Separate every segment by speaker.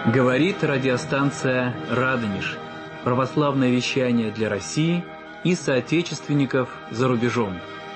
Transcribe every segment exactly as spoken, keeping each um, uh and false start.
Speaker 1: Говорит радиостанция «Радонеж». Православное вещание для России и соотечественников за рубежом.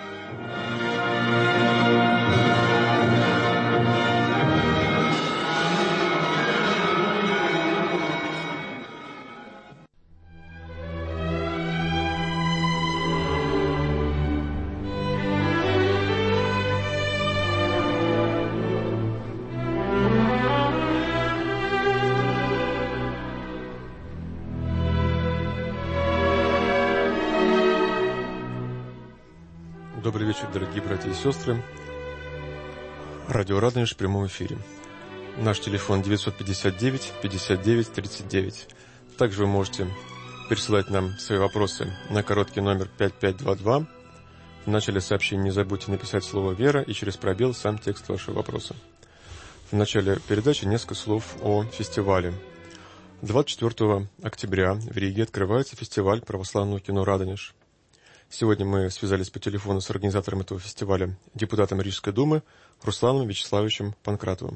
Speaker 2: Добрый вечер, дорогие братья и сестры. Радио «Радонеж» в прямом эфире. Наш телефон девятьсот пятьдесят девять пятьдесят девять тридцать девять. Также вы можете присылать нам свои вопросы на короткий номер пять пять два два. В начале сообщения не забудьте написать слово «Вера» и через пробел сам текст вашего вопроса. В начале передачи несколько слов о фестивале. двадцать четвёртого октября в Риге открывается фестиваль православного кино «Радонеж». Сегодня мы связались по телефону с организатором этого фестиваля, депутатом Рижской думы Русланом Вячеславовичем Панкратовым.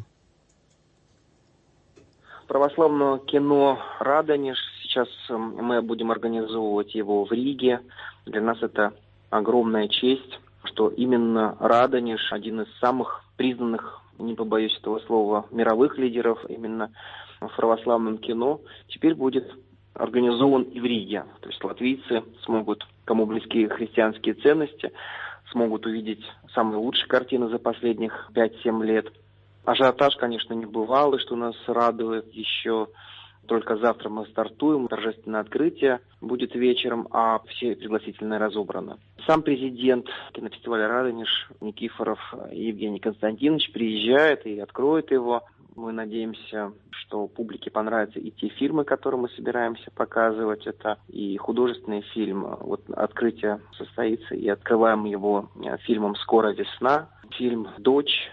Speaker 3: Православное кино «Радонеж». Сейчас мы будем организовывать его в Риге. Для нас это огромная честь, что именно Радонеж, один из самых признанных, не побоюсь этого слова, мировых лидеров именно в православном кино, теперь будет организован и в Риге. То есть латвийцы смогут, кому близки христианские ценности, смогут увидеть самые лучшие картины за последних пять-семь лет. Ажиотаж, конечно, небывалый, что нас радует. Еще только завтра мы стартуем, торжественное открытие будет вечером, а все пригласительные разобраны. Сам президент кинофестиваля «Радонеж» Никифоров Евгений Константинович приезжает и откроет его. Мы надеемся, что публике понравятся и те фильмы, которые мы собираемся показывать. Это и художественный фильм. Вот открытие состоится, и открываем его фильмом «Скоро весна». Фильм «Дочь»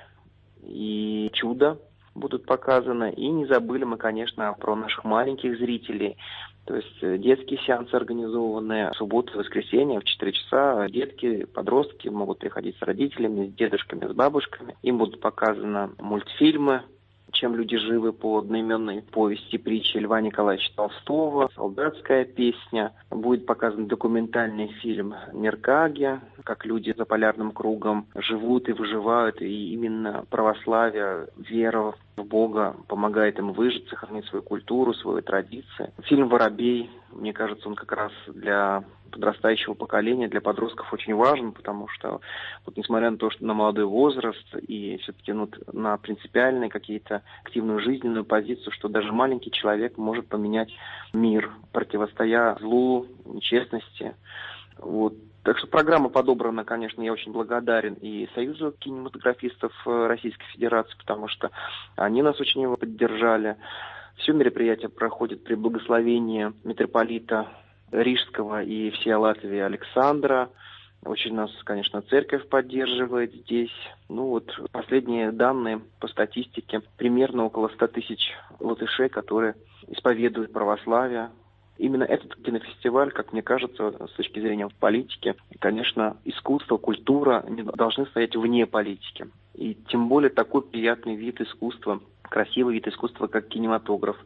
Speaker 3: и «Чудо» будут показаны. И не забыли мы, конечно, про наших маленьких зрителей. То есть детские сеансы организованы в субботу и воскресенье в четыре часа. Детки, подростки могут приходить с родителями, с дедушками, с бабушками. Им будут показаны мультфильмы «Чем люди живы» по одноименной повести притчи Льва Николаевича Толстого, «Солдатская песня». Будет показан документальный фильм «Меркаги», как люди за полярным кругом живут и выживают, и именно православие, вера в Бога помогает им выжить, сохранить свою культуру, свои традиции. Фильм «Воробей», мне кажется, он как раз для подрастающего поколения, для подростков очень важен, потому что, вот несмотря на то, что на молодой возраст и все-таки ну, на принципиальные какие-то активную жизненную позицию, что даже маленький человек может поменять мир, противостоя злу, нечестности. Вот. Так что программа подобрана, конечно, я очень благодарен и Союзу кинематографистов Российской Федерации, потому что они нас очень его поддержали. Все мероприятие проходит при благословении митрополита Рижского и всей Латвии Александра. Очень нас, конечно, церковь поддерживает здесь. Ну вот последние данные по статистике. Примерно около ста тысяч латышей, которые исповедуют православие. Именно этот кинофестиваль, как мне кажется, с точки зрения политики, конечно, искусство, культура не должны стоять вне политики. И тем более такой приятный вид искусства, красивый вид искусства, как кинематограф.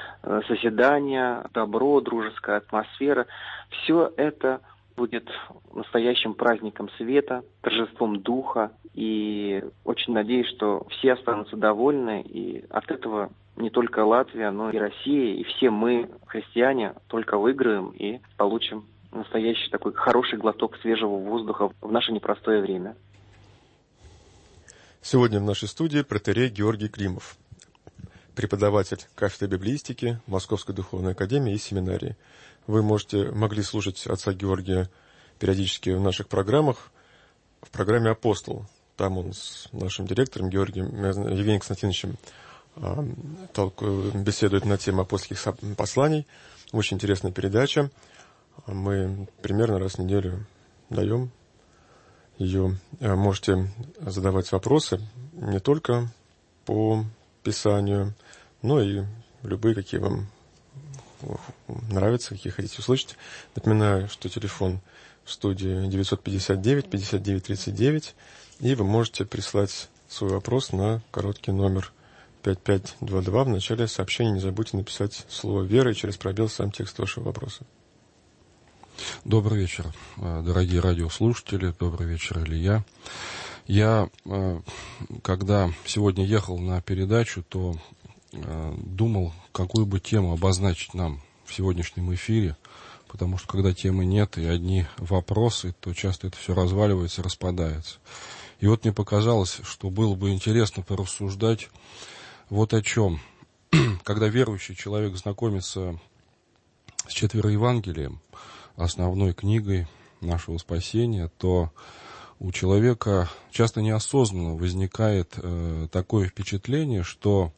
Speaker 3: Созидание, добро, дружеская атмосфера. Все это будет настоящим праздником света, торжеством духа. И очень надеюсь, что все останутся довольны. И от этого не только Латвия, но и Россия, и все мы, христиане, только выиграем и получим настоящий такой хороший глоток свежего воздуха в наше непростое время.
Speaker 2: Сегодня в нашей студии протоиерей Георгий Климов, преподаватель кафедры библеистики Московской духовной академии и семинарии. Вы можете, могли слушать отца Георгия периодически в наших программах, в программе «Апостол». Там он с нашим директором Георгием Евгением Константиновичем беседует на тему апостольских посланий. Очень интересная передача. Мы примерно раз в неделю даем ее. Можете задавать вопросы не только по Писанию, но и любые, какие вам нравятся, какие хотите услышать. Напоминаю, что телефон в студии девятьсот пятьдесят девять пятьдесят девять тридцать девять, и вы можете прислать свой вопрос на короткий номер пять пять два два. В начале сообщения не забудьте написать слово «вера» и через пробел сам текст вашего вопроса.
Speaker 4: Добрый вечер, дорогие радиослушатели. Добрый вечер, Илья. Я, когда сегодня ехал на передачу, то думал, какую бы тему обозначить нам в сегодняшнем эфире, потому что когда темы нет и одни вопросы, то часто это все разваливается, распадается. И вот мне показалось, что было бы интересно порассуждать вот о чем. Когда верующий человек знакомится с Четвероевангелием, основной книгой нашего спасения, то у человека часто неосознанно возникает э, такое впечатление, что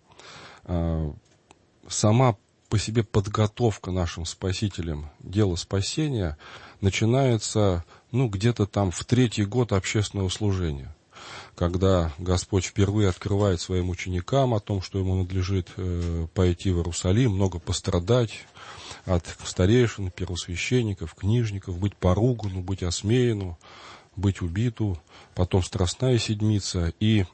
Speaker 4: э, сама по себе подготовка нашим спасителям дела спасения начинается, ну, где-то там в третий год общественного служения, когда Господь впервые открывает своим ученикам о том, что ему надлежит э, пойти в Иерусалим, много пострадать от старейшин, первосвященников, книжников, быть поругану, быть осмеяну, быть убиту, потом страстная седмица. И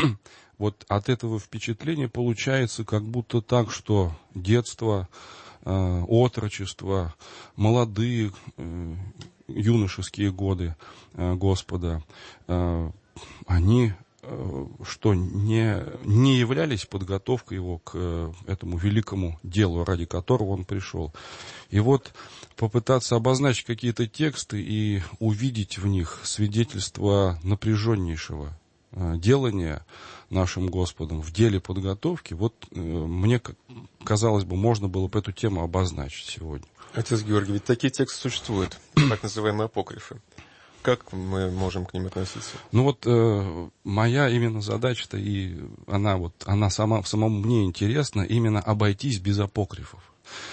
Speaker 4: вот от этого впечатления получается как будто так, что детство, э, отрочество, молодые э, юношеские годы э, Господа, э, они э, что, не, не являлись подготовкой его к э, этому великому делу, ради которого он пришел. И вот попытаться обозначить какие-то тексты и увидеть в них свидетельство напряженнейшего э, делания нашим Господом в деле подготовки, вот э, мне казалось бы, можно было бы эту тему обозначить сегодня.
Speaker 2: Отец Георгий, ведь такие тексты существуют, так называемые апокрифы. Как мы можем к ним относиться?
Speaker 4: Ну вот э, моя именно задача-то, и она вот, она сама, самому мне интересна, именно обойтись без апокрифов.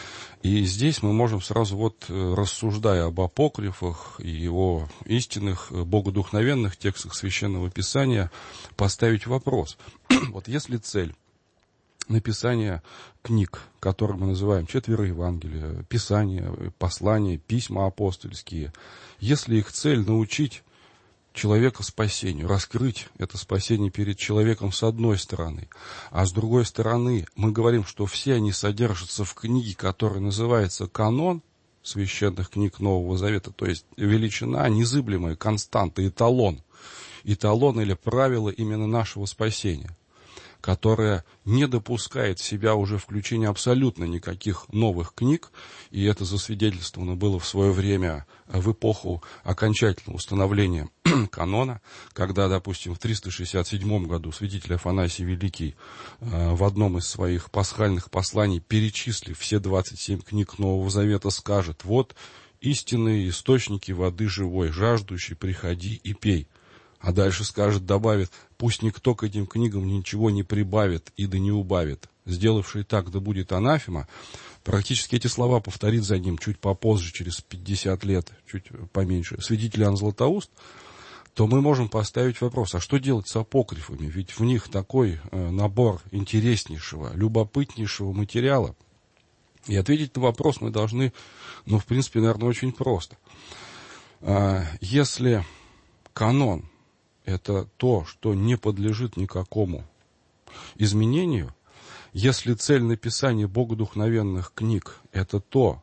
Speaker 4: И здесь мы можем сразу вот, рассуждая об апокрифах и его истинных, богодухновенных текстах Священного Писания, поставить вопрос. Вот если цель написания книг, которые мы называем Четвероевангелия, Писания, послания, письма апостольские, если их цель научить человека спасению, раскрыть это спасение перед человеком с одной стороны, а с другой стороны мы говорим, что все они содержатся в книге, которая называется канон священных книг Нового Завета, то есть величина, незыблемая, константа, эталон, эталон или правило именно нашего спасения, которая не допускает в себя уже включения абсолютно никаких новых книг, и это засвидетельствовано было в свое время в эпоху окончательного установления канона, когда, допустим, в триста шестьдесят седьмом году святитель Афанасий Великий э, в одном из своих пасхальных посланий, перечислив все двадцать семь книг Нового Завета, скажет: вот истинные источники воды живой, жаждущий, приходи и пей. А дальше скажет, добавит: пусть никто к этим книгам ничего не прибавит и да не убавит. Сделавший так, да будет анафема. Практически эти слова повторит за ним чуть попозже, через пятьдесят лет, чуть поменьше, святитель Иоанн Златоуст. То мы можем поставить вопрос, а что делать с апокрифами? Ведь в них такой э, набор интереснейшего, любопытнейшего материала. И ответить на вопрос мы должны, ну, в принципе, наверное, очень просто. А, если канон — это то, что не подлежит никакому изменению, если цель написания богодухновенных книг — это то,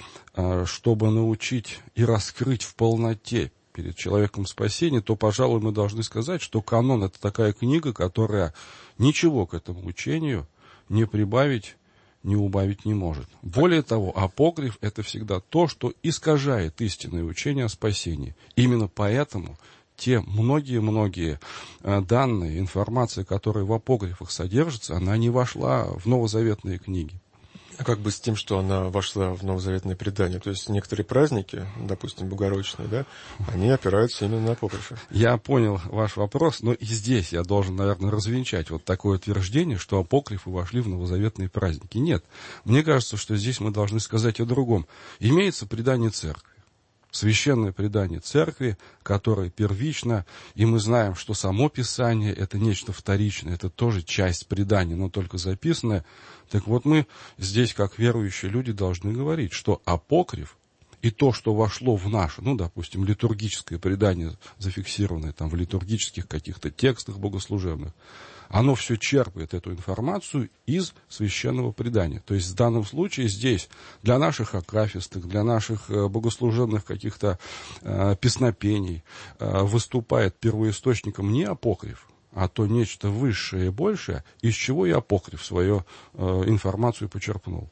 Speaker 4: чтобы научить и раскрыть в полноте перед человеком спасения, то, пожалуй, мы должны сказать, что канон — это такая книга, которая ничего к этому учению не прибавить, не убавить не может. Более того, апокриф — это всегда то, что искажает истинное учение о спасении. Именно поэтому те многие-многие данные, информация, которая в апокрифах содержится, она не вошла в новозаветные книги.
Speaker 2: А как бы с тем, что она вошла в новозаветное предание? То есть некоторые праздники, допустим, богородичные, да, они опираются именно на апокрифы.
Speaker 4: Я понял ваш вопрос, но и здесь я должен, наверное, развенчать вот такое утверждение, что апокрифы вошли в новозаветные праздники. Нет. Мне кажется, что здесь мы должны сказать о другом. Имеется предание церкви. Священное предание церкви, которое первично, и мы знаем, что само Писание — это нечто вторичное, это тоже часть предания, но только записанное. Так вот мы здесь, как верующие люди, должны говорить, что апокриф и то, что вошло в наше, ну, допустим, литургическое предание, зафиксированное там в литургических каких-то текстах богослужебных, оно все черпает эту информацию из священного предания. То есть в данном случае здесь для наших акафистых, для наших богослужебных каких-то э, песнопений э, выступает первоисточником не апокриф, а то нечто высшее и большее, из чего и апокриф свою э, информацию почерпнул.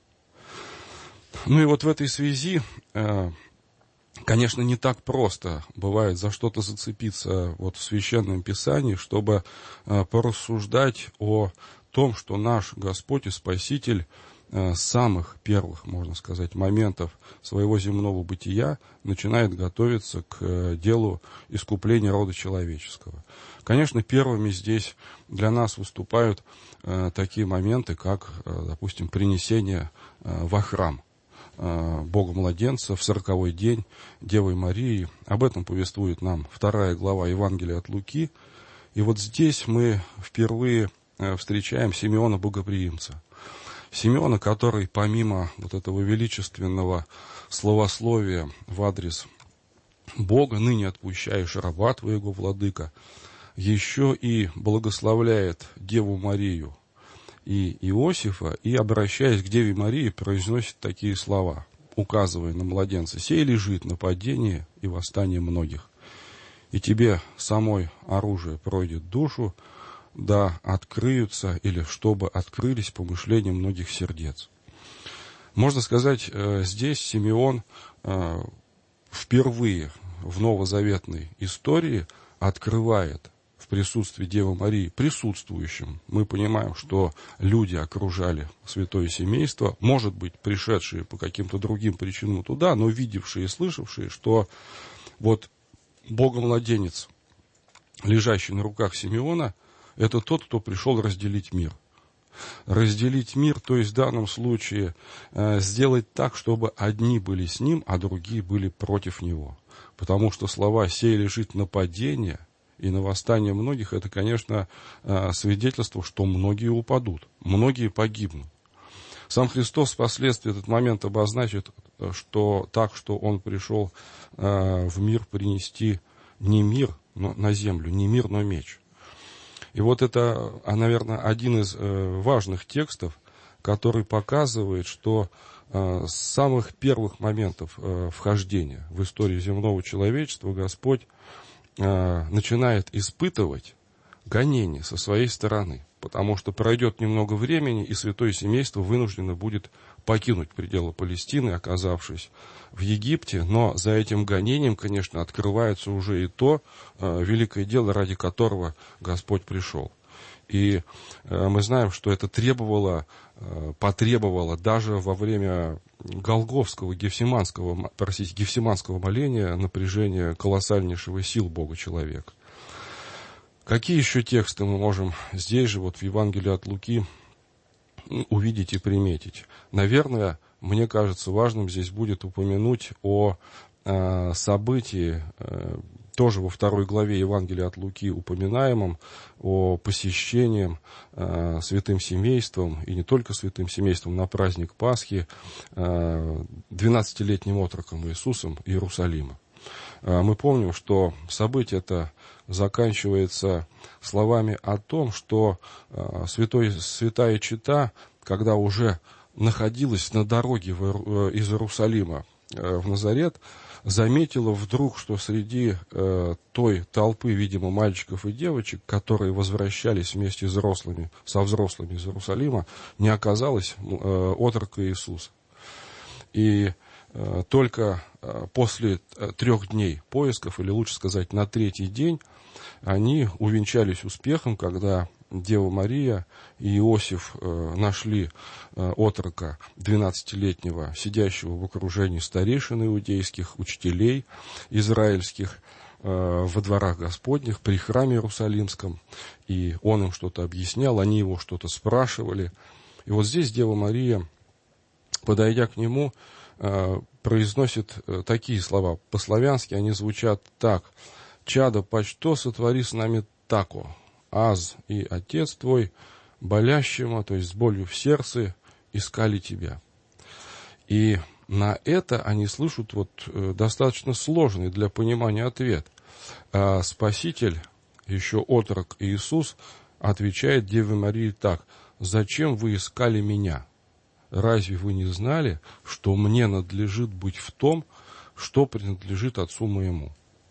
Speaker 4: Ну и вот в этой связи, э, конечно, не так просто бывает за что-то зацепиться вот в Священном Писании, чтобы э, порассуждать о том, что наш Господь и Спаситель э, с самых первых, можно сказать, моментов своего земного бытия начинает готовиться к э, делу искупления рода человеческого. Конечно, первыми здесь для нас выступают э, такие моменты, как, э, допустим, принесение э, во храм Бога-младенца в сороковой день Девы Марии. Об этом повествует нам вторая глава Евангелия от Луки. И вот здесь мы впервые встречаем Симеона Богоприимца. Симеона, который помимо вот этого величественного словословия в адрес Бога, ныне отпущаешь раба твоего, владыка, еще и благословляет Деву Марию и Иосифа, и, обращаясь к Деве Марии, произносит такие слова, указывая на младенца: «Сей лежит нападение и восстание многих, и тебе самой оружие пройдет душу, да открыются, или чтобы открылись помышления многих сердец». Можно сказать, здесь Симеон впервые в новозаветной истории открывает в присутствии Девы Марии присутствующим. Мы понимаем, что люди окружали святое семейство, может быть, пришедшие по каким-то другим причинам туда, но видевшие и слышавшие, что вот Бога-младенец, лежащий на руках Симеона, это тот, кто пришел разделить мир. Разделить мир, то есть в данном случае э, сделать так, чтобы одни были с ним, а другие были против него. Потому что слова «сей лежит нападение» и на восстание многих, это, конечно, свидетельство, что многие упадут, многие погибнут. Сам Христос впоследствии этот момент обозначит, что так, что Он пришел в мир принести не мир но на землю, не мир, но меч. И вот это, наверное, один из важных текстов, который показывает, что с самых первых моментов вхождения в историю земного человечества Господь начинает испытывать гонения со своей стороны, потому что пройдет немного времени, и святое семейство вынуждено будет покинуть пределы Палестины, оказавшись в Египте, но за этим гонением, конечно, открывается уже и то э, великое дело, ради которого Господь пришел. И э, мы знаем, что это требовало, э, потребовало даже во время Голгофского, Гефсиманского, простите, Гефсиманского моления напряжения колоссальнейшего сил Бога-человека. Какие еще тексты мы можем здесь же, вот в Евангелии от Луки, увидеть и приметить? Наверное, мне кажется, важным здесь будет упомянуть о э, событии, э, тоже во второй главе Евангелия от Луки упоминаемом, о посещении э, святым семейством, и не только святым семейством, на праздник Пасхи э, двенадцатилетним отроком Иисусом Иерусалима. Э, мы помним, что событие это заканчивается словами о том, что э, святой, святая Чета, когда уже находилась на дороге в, из Иерусалима э, в Назарет, заметила вдруг, что среди э, той толпы, видимо, мальчиков и девочек, которые возвращались вместе с взрослыми, со взрослыми из Иерусалима, не оказалось э, отрока Иисуса. И э, только э, после э, трех дней поисков, или лучше сказать, на третий день, они увенчались успехом, когда Дева Мария и Иосиф э, нашли э, отрока двенадцатилетнего, сидящего в окружении старейшин иудейских, учителей израильских, э, во дворах Господних, при храме Иерусалимском. И он им что-то объяснял, они его что-то спрашивали. И вот здесь Дева Мария, подойдя к нему, э, произносит э, такие слова. По-славянски они звучат так: «Чадо, почто сотвори с нами тако? Аз и отец твой, болящему, то есть с болью в сердце, искали тебя». И на это они слышат вот достаточно сложный для понимания ответ. А Спаситель, еще отрок Иисус, отвечает Деве Марии так: «Зачем вы искали меня? Разве вы не знали, что мне надлежит быть в том, что принадлежит Отцу моему?»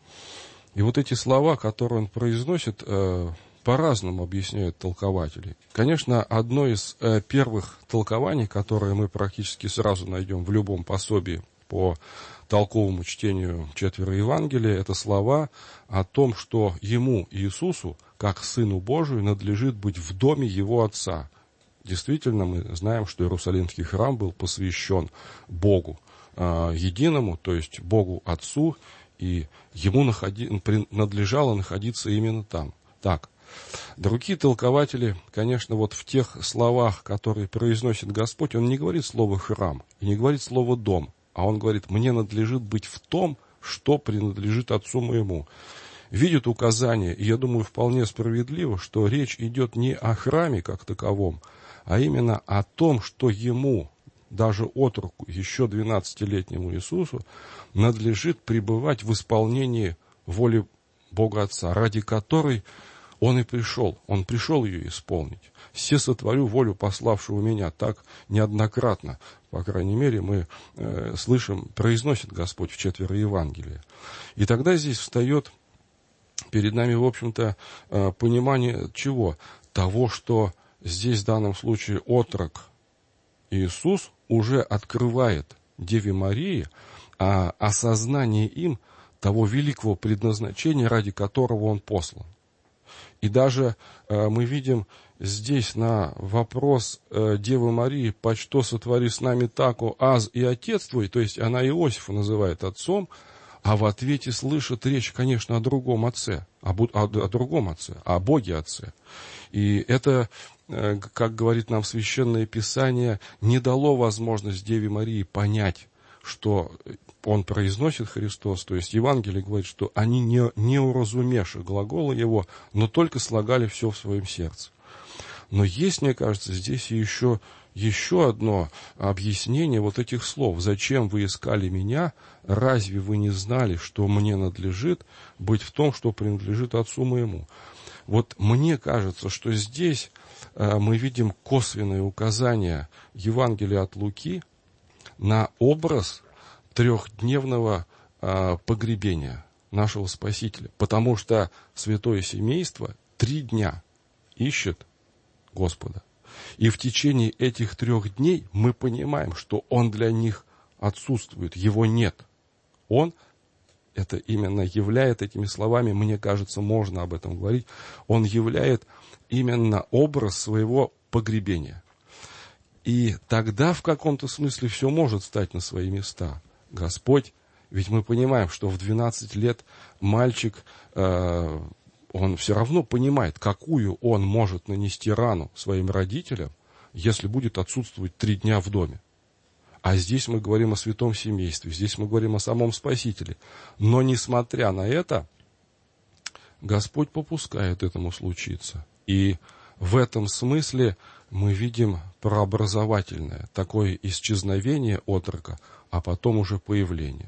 Speaker 4: И вот эти слова, которые он произносит, по-разному объясняют толкователи. Конечно, одно из первых толкований, которое мы практически сразу найдем в любом пособии по толковому чтению четверо Евангелия, это слова о том, что ему, Иисусу, как Сыну Божию, надлежит быть в доме его Отца. Действительно, мы знаем, что Иерусалимский храм был посвящен Богу э, единому, то есть Богу Отцу, и ему находи, надлежало находиться именно там. Так, другие толкователи, конечно, вот в тех словах, которые произносит Господь, он не говорит слово «храм» и не говорит слово «дом», а он говорит: «Мне надлежит быть в том, что принадлежит Отцу моему». Видят указание, и я думаю, вполне справедливо, что речь идет не о храме как таковом, а именно о том, что ему, даже отроку, еще двенадцатилетнему Иисусу, надлежит пребывать в исполнении воли Бога Отца, ради которой он и пришел. Он пришел ее исполнить. «Се сотворю волю пославшего меня». Так неоднократно, по крайней мере, мы э, слышим, произносит Господь в четверо Евангелия. И тогда здесь встает перед нами, в общем-то, э, понимание чего? Того, что здесь в данном случае отрок Иисус уже открывает Деве Марии а, осознание им того великого предназначения, ради которого он послан. И даже э, мы видим здесь на вопрос э, Девы Марии: «Почто сотвори с нами тако аз и отец твой», то есть она Иосифа называет отцом, а в ответе слышит речь, конечно, о другом отце, о, о, о другом отце, о Боге Отце. И это, э, как говорит нам Священное Писание, не дало возможность Деве Марии понять, что он произносит Христос, то есть Евангелие говорит, что они не, не уразумевши глагола его, но только слагали все в своем сердце. Но есть, мне кажется, здесь еще, еще одно объяснение вот этих слов. «Зачем вы искали меня? Разве вы не знали, что мне надлежит быть в том, что принадлежит Отцу моему?» Вот мне кажется, что здесь э, мы видим косвенное указание Евангелия от Луки на образ трехдневного э, погребения нашего Спасителя. Потому что святое семейство три дня ищет Господа. И в течение этих трех дней мы понимаем, что Он для них отсутствует, Его нет. Он, это именно являет этими словами, мне кажется, можно об этом говорить, Он являет именно образ своего погребения. И тогда в каком-то смысле все может стать на свои места. Господь, ведь мы понимаем, что в двенадцать лет мальчик, э, он все равно понимает, какую он может нанести рану своим родителям, если будет отсутствовать три дня в доме. А здесь мы говорим о святом семействе, здесь мы говорим о самом Спасителе. Но несмотря на это, Господь попускает этому случиться. И в этом смысле мы видим прообразовательное, такое исчезновение отрока, а потом уже появление.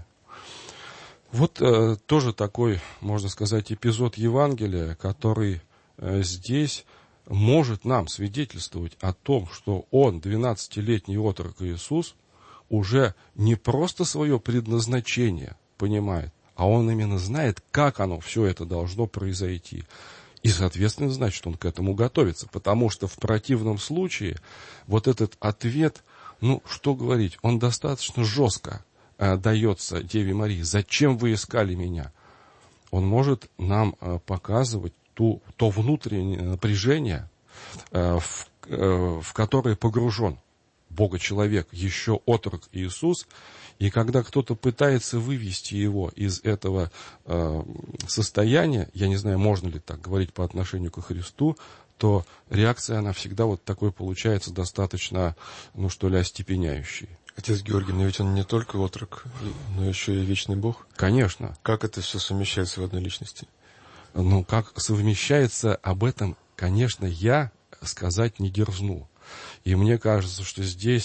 Speaker 4: Вот э, тоже такой, можно сказать, эпизод Евангелия, который э, здесь может нам свидетельствовать о том, что он, двенадцатилетний отрок Иисус, уже не просто свое предназначение понимает, а он именно знает, как оно, все это должно произойти. И, соответственно, значит, он к этому готовится, потому что в противном случае вот этот ответ, ну, что говорить, он достаточно жестко э, дается Деве Марии. «Зачем вы искали меня?» Он может нам э, показывать ту, то внутреннее напряжение, э, в, э, в которое погружен Бога-человек, еще отрок Иисус. И когда кто-то пытается вывести его из этого э, состояния, я не знаю, можно ли так говорить по отношению к Христу, то реакция, она всегда вот такой получается достаточно, ну что ли, остепеняющей.
Speaker 2: Отец Георгий, но ведь он не только отрок, но еще и вечный Бог.
Speaker 4: Конечно.
Speaker 2: Как это все совмещается в одной личности?
Speaker 4: Ну, как совмещается, об этом, конечно, я сказать не дерзну. И мне кажется, что здесь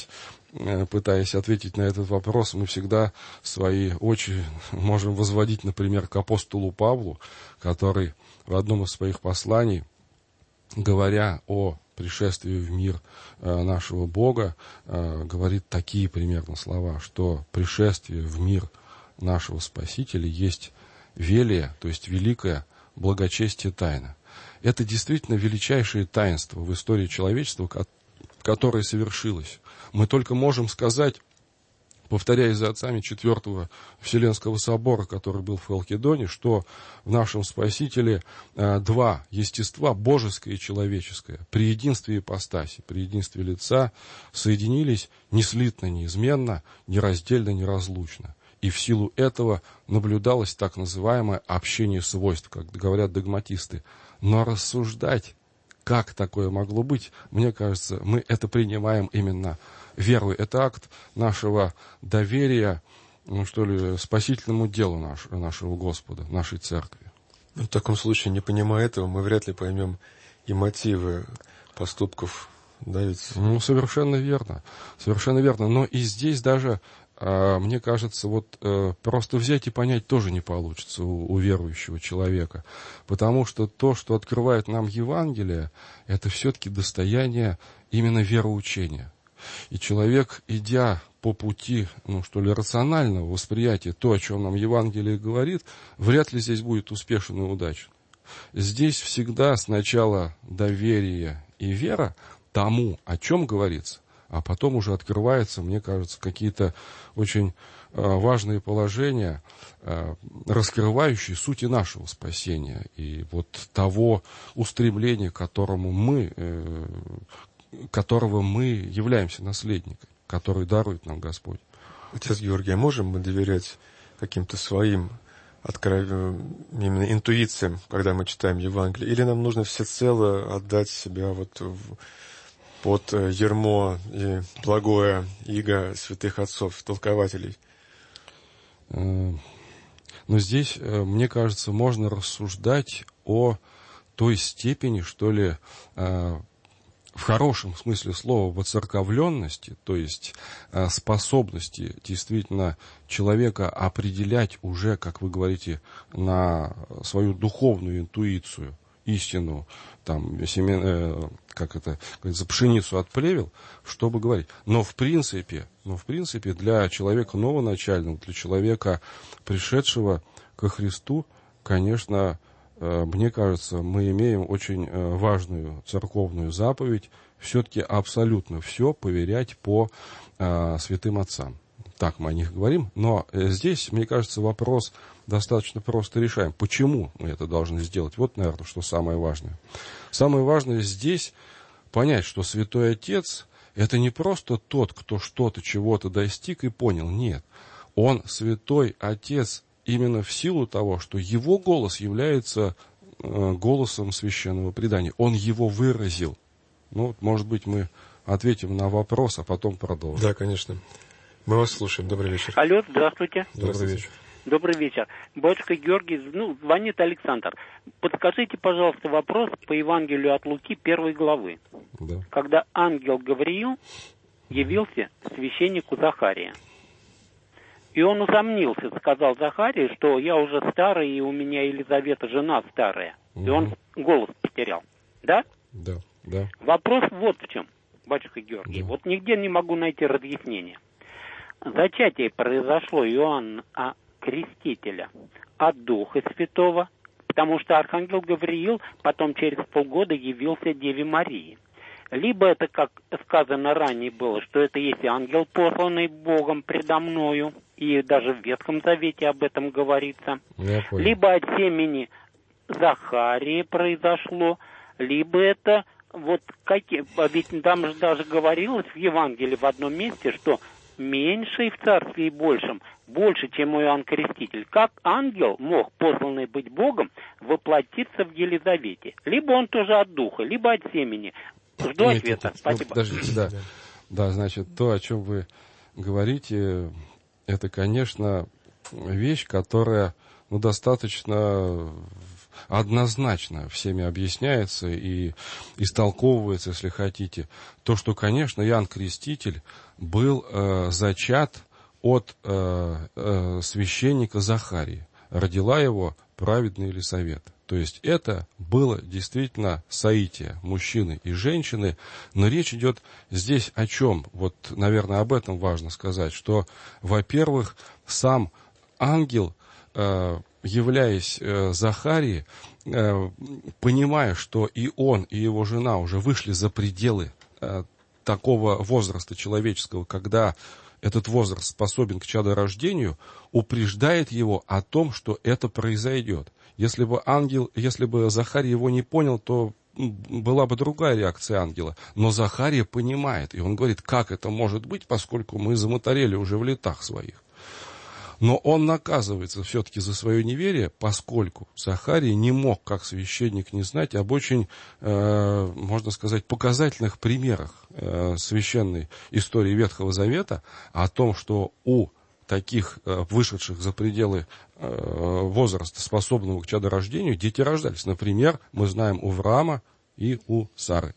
Speaker 4: пытаясь ответить на этот вопрос, мы всегда свои очи можем возводить, например, к апостолу Павлу, который в одном из своих посланий, говоря о пришествии в мир нашего Бога, говорит такие примерно слова, что пришествие в мир нашего Спасителя есть велия, то есть великое благочестие тайна. Это действительно величайшее таинство в истории человечества, которое совершилось. Мы только можем сказать, повторяя за отцами Четвертого Вселенского собора, который был в Халкидоне, что в нашем Спасителе э, два естества, божеское и человеческое, при единстве ипостаси, при единстве лица, соединились неслитно, неизменно, нераздельно, неразлучно. И в силу этого наблюдалось так называемое общение свойств, как говорят догматисты. Но рассуждать, как такое могло быть, мне кажется, мы это принимаем именно верой. Это акт нашего доверия, ну, что ли, спасительному делу наш, нашего Господа, нашей Церкви.
Speaker 2: В таком случае, не понимая этого, мы вряд ли поймем и мотивы поступков, да, ведь?
Speaker 4: Ну, совершенно верно, совершенно верно. Но и здесь даже, мне кажется, вот просто взять и понять тоже не получится у, у верующего человека. Потому что то, что открывает нам Евангелие, это все-таки достояние именно вероучения. И человек, идя по пути, ну что ли, рационального восприятия, то, о чем нам Евангелие говорит, вряд ли здесь будет успешен и удачен. Здесь всегда сначала доверие и вера тому, о чем говорится, а потом уже открываются, мне кажется, какие-то очень важные положения, раскрывающие сути нашего спасения и вот того устремления, к которому мы, которого мы являемся наследниками, который дарует нам Господь.
Speaker 2: Отец Георгий, а можем мы доверять каким-то своим откров... именно интуициям, когда мы читаем Евангелие, или нам нужно всецело отдать себя вот в... под ярмо и благое иго святых отцов, толкователей?
Speaker 4: Но здесь, мне кажется, можно рассуждать о той степени, что ли, в хорошем смысле слова, воцерковленности, то есть способности действительно человека определять уже, как вы говорите, на свою духовную интуицию, истину, там, семен, э, как это, за пшеницу от плевел, чтобы говорить. Но в принципе, но в принципе для человека новоначального, для человека, пришедшего ко Христу, конечно, мне кажется, мы имеем очень важную церковную заповедь все-таки абсолютно все поверять по э, святым отцам. Так мы о них говорим, но здесь, мне кажется, вопрос достаточно просто решаем. Почему мы это должны сделать? Вот, наверное, что самое важное. Самое важное здесь понять, что Святой Отец – это не просто тот, кто что-то, чего-то достиг и понял. Нет, он Святой Отец именно в силу того, что его голос является э, голосом священного предания. Он его выразил. Ну, может быть, мы ответим на вопрос, а потом продолжим.
Speaker 2: Да, конечно. Мы вас слушаем. Добрый вечер.
Speaker 5: Алло, здравствуйте.
Speaker 2: Добрый вечер.
Speaker 5: Добрый вечер. Батюшка Георгий, ну, звонит Александр. Подскажите, пожалуйста, вопрос по Евангелию от Луки первой главы.
Speaker 4: Да.
Speaker 5: Когда ангел Гавриил явился священнику Захария. И он усомнился, сказал Захарии, что я уже старый, и у меня Елизавета жена старая. Угу. И он голос потерял. Да?
Speaker 4: Да, да.
Speaker 5: Вопрос вот в чем, батюшка Георгий.
Speaker 4: Да.
Speaker 5: Вот нигде не могу найти разъяснения. Зачатие произошло Иоанна Крестителя от Духа Святого, потому что архангел Гавриил потом через полгода явился Деве Марии. Либо это, как сказано ранее было, что это есть ангел, посланный Богом предо мною, и даже в Ветхом Завете об этом говорится. Либо от семени Захарии произошло, либо это вот какие... Ведь там же даже говорилось в Евангелии в одном месте, что меньший в царстве и большем, больше, чем Иоанн Креститель. Как ангел мог, посланный быть Богом, воплотиться в Елизавете? Либо он тоже от духа, либо от семени. Жду
Speaker 4: Нет,
Speaker 5: ответа.
Speaker 4: нет,
Speaker 5: Спасибо.
Speaker 4: Ну, подождите, да. Да, значит, то, о чем вы говорите, это, конечно, вещь, которая, ну, достаточно однозначно всеми объясняется и истолковывается, если хотите, то, что, конечно, Иоанн Креститель был э, зачат от э, э, священника Захарии. Родила его праведная Елисавета. То есть это было действительно соитие мужчины и женщины, но речь идет здесь о чем? Вот, наверное, об этом важно сказать, что, во-первых, сам ангел, э, являясь э, Захарией, э, понимая, что и он, и его жена уже вышли за пределы э, такого возраста человеческого, когда этот возраст способен к чадорождению, упреждает его о том, что это произойдет. Если бы ангел, если бы Захарий его не понял, то была бы другая реакция ангела. Но Захария понимает, и он говорит, как это может быть, поскольку мы замоторели уже в летах своих. Но он наказывается все-таки за свое неверие, поскольку Захарий не мог, как священник, не знать об очень, э, можно сказать, показательных примерах э, священной истории Ветхого Завета, о том, что у таких э, вышедших за пределы э, возраста, способного к чадорождению, дети рождались. Например, мы знаем у Авраама и у Сары.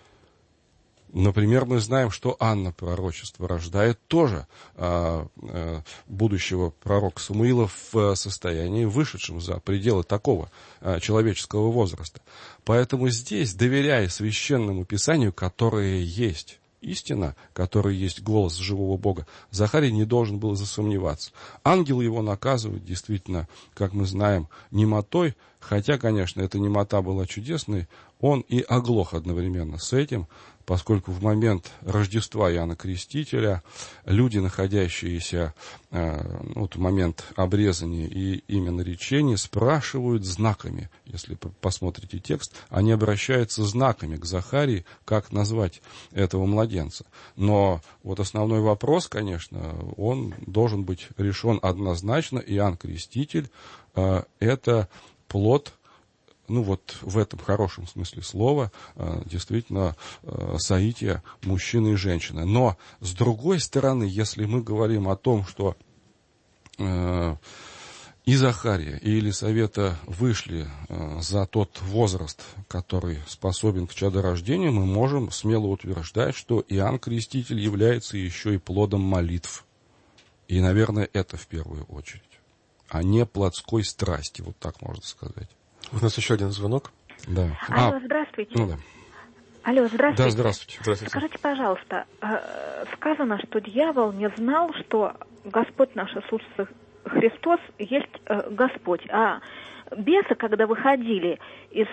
Speaker 4: Например, мы знаем, что Анна пророчество рождает тоже э, э, будущего пророка Самуила в состоянии, вышедшем за пределы такого э, человеческого возраста. Поэтому здесь, доверяя священному писанию, которое есть истина, которая есть голос живого Бога, Захарий не должен был засомневаться. Ангел его наказывает, действительно, как мы знаем, немотой, хотя, конечно, эта немота была чудесной, он и оглох одновременно с этим, поскольку в момент Рождества Иоанна Крестителя люди, находящиеся э, вот, в момент обрезания и именно речения, спрашивают знаками. Если посмотрите текст, они обращаются знаками к Захарии, как назвать этого младенца. Но вот основной вопрос, конечно, он должен быть решен однозначно. Иоанн Креститель э, – это плод, ну вот в этом хорошем смысле слова, действительно соитие мужчины и женщины. Но, с другой стороны, если мы говорим о том, что и Захария, и Елисавета вышли за тот возраст, который способен к чадорождению, мы можем смело утверждать, что Иоанн Креститель является еще и плодом молитв. И, наверное, это в первую очередь, а не плотской страсти, вот так можно сказать.
Speaker 2: У нас еще один звонок.
Speaker 4: Да.
Speaker 6: Алло,
Speaker 4: а,
Speaker 6: здравствуйте.
Speaker 4: Ну, да.
Speaker 6: Алло, здравствуйте.
Speaker 4: Да, здравствуйте.
Speaker 2: Здравствуйте.
Speaker 6: Скажите, пожалуйста, сказано, что дьявол не знал, что Господь наш Иисус Христос есть Господь. А бесы, когда выходили из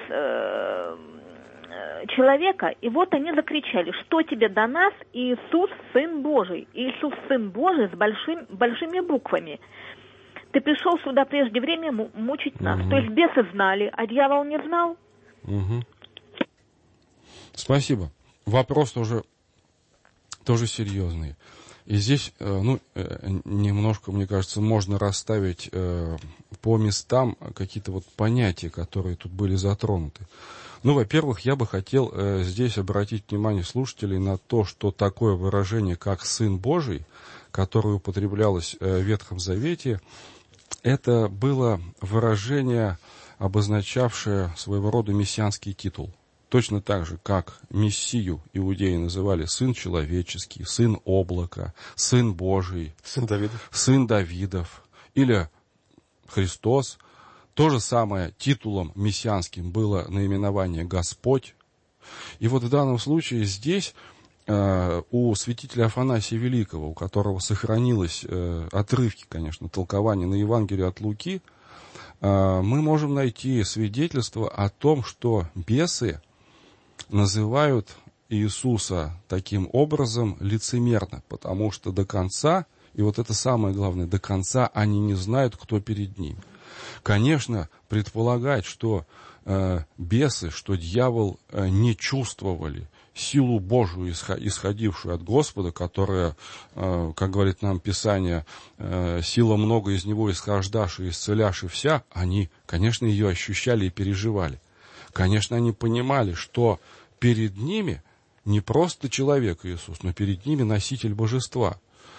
Speaker 6: человека, и вот они закричали, что тебе до нас, Иисус, Сын Божий. Иисус, Сын Божий с большим, большими буквами. Ты пришел сюда прежде время мучить нас. Угу. То есть бесы знали, а дьявол не знал?
Speaker 4: Угу. Спасибо. Вопрос тоже, тоже серьезный. И здесь, ну, немножко, мне кажется, можно расставить по местам какие-то вот понятия, которые тут были затронуты. Ну, во-первых, я бы хотел здесь обратить внимание слушателей на то, что такое выражение, как «Сын Божий», которое употреблялось в Ветхом Завете, это было выражение, обозначавшее своего рода мессианский титул. Точно так же, как Мессию иудеи называли Сын Человеческий, Сын Облака, Сын Божий,
Speaker 2: Сын Давидов,
Speaker 4: Сын Давидов или Христос. То же самое титулом мессианским было наименование Господь. И вот в данном случае здесь у святителя Афанасия Великого, у которого сохранилось э, отрывки, конечно, толкования на Евангелие от Луки, э, мы можем найти свидетельство о том, что бесы называют Иисуса таким образом лицемерно, потому что до конца, и вот это самое главное, до конца они не знают, кто перед ними. Конечно, предполагать, что э, бесы, что дьявол э, не чувствовали силу Божию, исходившую от Господа, которая, как говорит нам Писание, сила много из Него исхождавшая, исцелявшая вся, они, конечно, ее ощущали и переживали. Конечно, они понимали, что перед ними не просто человек Иисус, но перед ними носитель божества.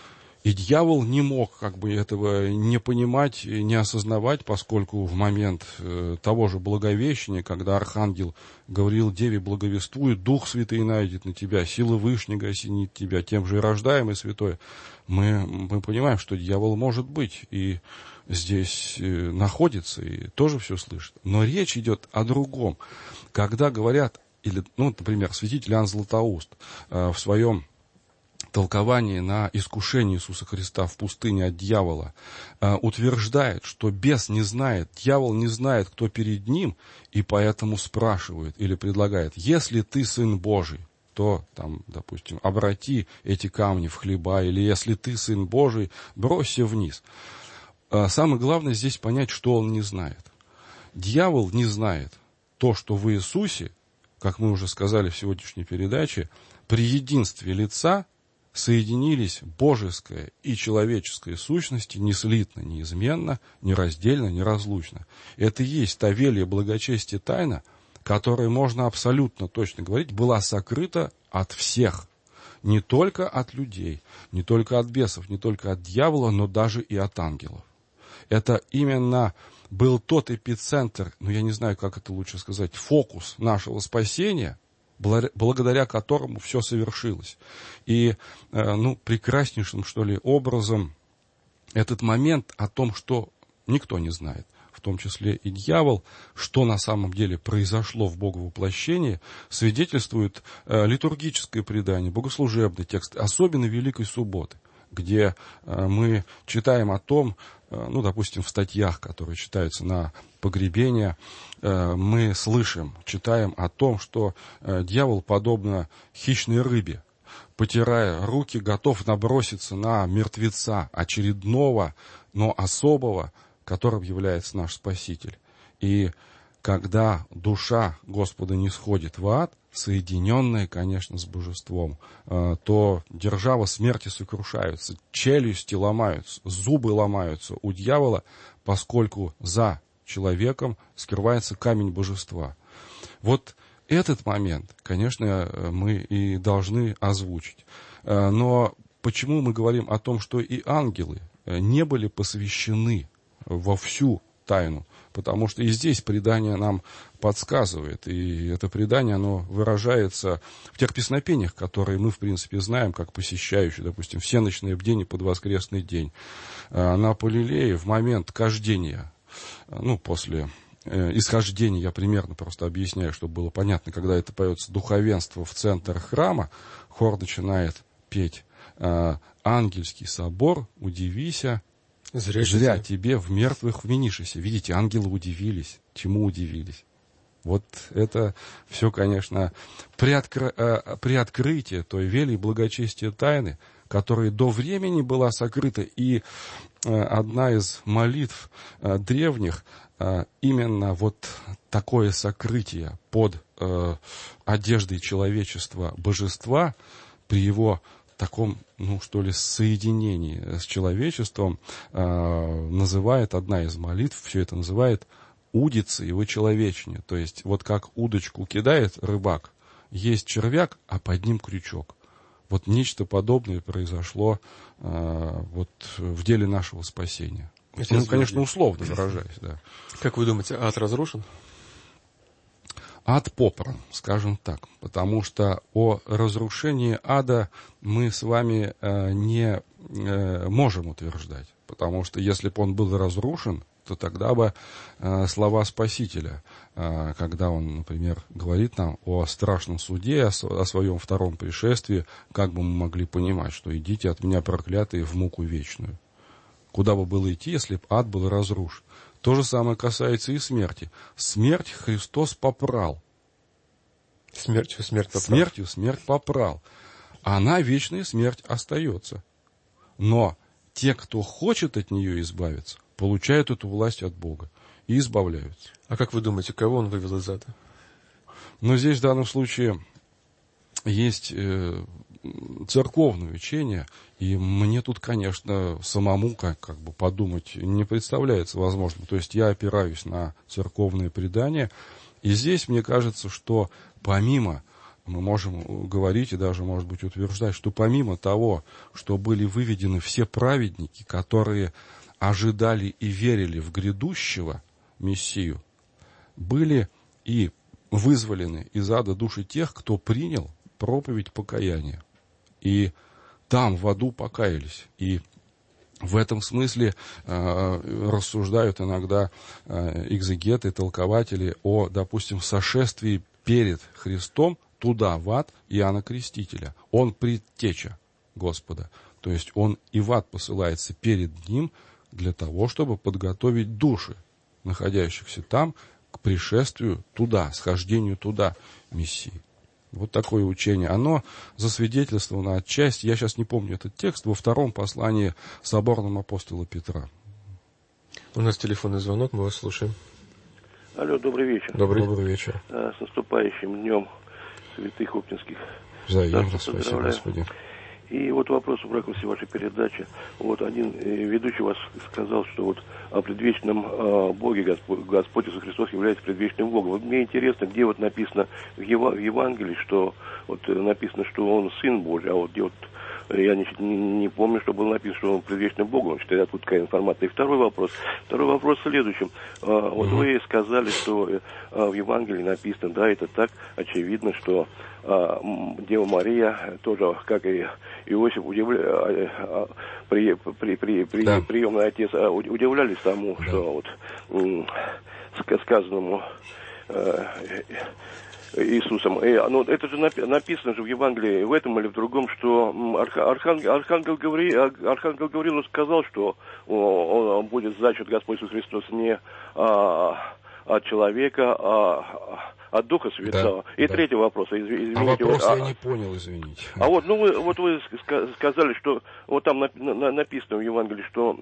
Speaker 4: И дьявол не мог как бы этого не понимать, не осознавать, поскольку в момент э, того же Благовещения, когда архангел говорил Деве благовествует, Дух Святый найдет на тебя, сила Вышнего осенит тебя, тем же и рождаемый святой, мы, мы понимаем, что дьявол может быть и здесь э, находится, и тоже все слышит. Но речь идет о другом. Когда говорят, или, ну, например, святитель Иоанн Златоуст э, в своем толкование на искушение Иисуса Христа в пустыне от дьявола э, утверждает, что бес не знает, дьявол не знает, кто перед ним, и поэтому спрашивает или предлагает, если ты Сын Божий, то, там, допустим, обрати эти камни в хлеба, или если ты Сын Божий, бросься вниз. Э, самое главное здесь понять, что он не знает. Дьявол не знает то, что в Иисусе, как мы уже сказали в сегодняшней передаче, при единстве лица соединились божеская и человеческая сущности неслитно, неизменно, нераздельно, неразлучно. Это и есть та велия благочестия тайна, которая, можно абсолютно точно говорить, была сокрыта от всех. Не только от людей, не только от бесов, не только от дьявола, но даже и от ангелов. Это именно был тот эпицентр, ну я не знаю, как это лучше сказать, фокус нашего спасения, благодаря которому все совершилось. И, ну, прекраснейшим, что ли, образом этот момент о том, что никто не знает, в том числе и дьявол, что на самом деле произошло в Боговоплощении, свидетельствует литургическое предание, богослужебный текст, особенно Великой Субботы, где мы читаем о том, ну, допустим, в статьях, которые читаются на погребение, мы слышим, читаем о том, что дьявол, подобно хищной рыбе, потирая руки, готов наброситься на мертвеца очередного, но особого, которым является наш Спаситель. И когда душа Господа не сходит в ад, соединенная, конечно, с божеством, то держава смерти сокрушаются, челюсти ломаются, зубы ломаются у дьявола, поскольку за человеком скрывается камень божества. Вот этот момент, конечно, мы и должны озвучить. Но почему мы говорим о том, что и ангелы не были посвящены во всю тайну? Потому что и здесь предание нам подсказывает, и это предание, оно выражается в тех песнопениях, которые мы, в принципе, знаем, как посещающие, допустим, всеночное бдение под воскресный день. На Полилее в момент кождения, ну, после э, исхождения, я примерно просто объясняю, чтобы было понятно, когда это поется духовенство в центр храма, хор начинает петь э, «Ангельский собор, удивися, зря, зря тебе в мертвых вменишься». Видите, ангелы удивились. Чему удивились? Вот это все, конечно, приоткр... э, приоткрытие той велии благочестия тайны, которая до времени была сокрыта, и э, одна из молитв э, древних, э, именно вот такое сокрытие под э, одеждой человечества божества, при его таком, ну что ли, соединении с человечеством, э, называет одна из молитв, все это называет удица и вычеловечение. То есть вот как удочку кидает рыбак, есть червяк, а под ним крючок. Вот нечто подобное произошло э, вот в деле нашего спасения. Это, ну, конечно, условно выражаясь, да.
Speaker 2: Как вы думаете, ад разрушен?
Speaker 4: Ад попран, скажем так, потому что о разрушении ада мы с вами э, не э, можем утверждать, потому что если бы он был разрушен, то тогда бы э, слова Спасителя, э, когда он, например, говорит нам о страшном суде, о, о своем втором пришествии, как бы мы могли понимать, что идите от меня, проклятые, в муку вечную. Куда бы было идти, если бы ад был разрушен? То же самое касается и смерти. Смерть Христос попрал.
Speaker 2: Смертью смерть попрал.
Speaker 4: Смертью смерть попрал. Она, вечная смерть, остается. Но те, кто хочет от нее избавиться, получают эту власть от Бога и избавляются.
Speaker 2: А как вы думаете, кого он вывел из ада?
Speaker 4: Но здесь в данном случае есть э, церковное учение, и мне тут, конечно, самому как, как бы подумать не представляется возможным. То есть я опираюсь на церковное предание, и здесь мне кажется, что помимо мы можем говорить и даже, может быть, утверждать, что помимо того, что были выведены все праведники, которые ожидали и верили в грядущего Мессию, были и вызволены из ада души тех, кто принял проповедь покаяния. И там, в аду, покаялись. И в этом смысле э, рассуждают иногда э, экзегеты, толкователи о, допустим, сошествии перед Христом туда, в ад, Иоанна Крестителя. Он предтеча Господа. То есть он и в ад посылается перед ним для того, чтобы подготовить души, находящихся там, к пришествию туда, схождению туда Мессии. Вот такое учение. Оно засвидетельствовано отчасти, я сейчас не помню этот текст, во втором послании соборным апостола Петра.
Speaker 2: У нас телефонный звонок, мы вас слушаем.
Speaker 7: Алло, добрый вечер.
Speaker 2: Добрый, добрый вечер.
Speaker 7: С наступающим днем святых оптинских.
Speaker 4: Взаимно, спасибо, Господи.
Speaker 7: И вот вопрос в ракурсе вашей передачи. Вот один ведущий вас сказал, что вот о предвечном э, Боге Господь, Господь Иисус Христос является предвечным Богом. Вот мне интересно, где вот написано в, Ев... в Евангелии, что вот написано, что Он Сын Божий, а вот где вот я не, не, не помню, что было написано, что Он предвечным Богом. Что откуда такая информация. И второй вопрос. Второй вопрос в следующем. Э, вот mm-hmm. вы сказали, что э, в Евангелии написано, да, это так очевидно, что э, Дева Мария тоже, как и Иосиф, удивля... при, при, при, при, да. приемный отец, удивлялись тому, да. что вот м, сказанному э, Иисусом. И, ну, это же написано же в Евангелии, в этом или в другом, что Архангел, Архангел, Гавриил, Архангел Гавриил сказал, что он, он будет зачат Господь Иисус Христос не а, от человека, а от Духа Святого. Да, и да. Третий вопрос. Извините,
Speaker 4: а вопрос
Speaker 7: вот,
Speaker 4: я а, не понял, извините.
Speaker 7: А вот, ну, вы, вот вы сказали, что вот там написано в Евангелии, что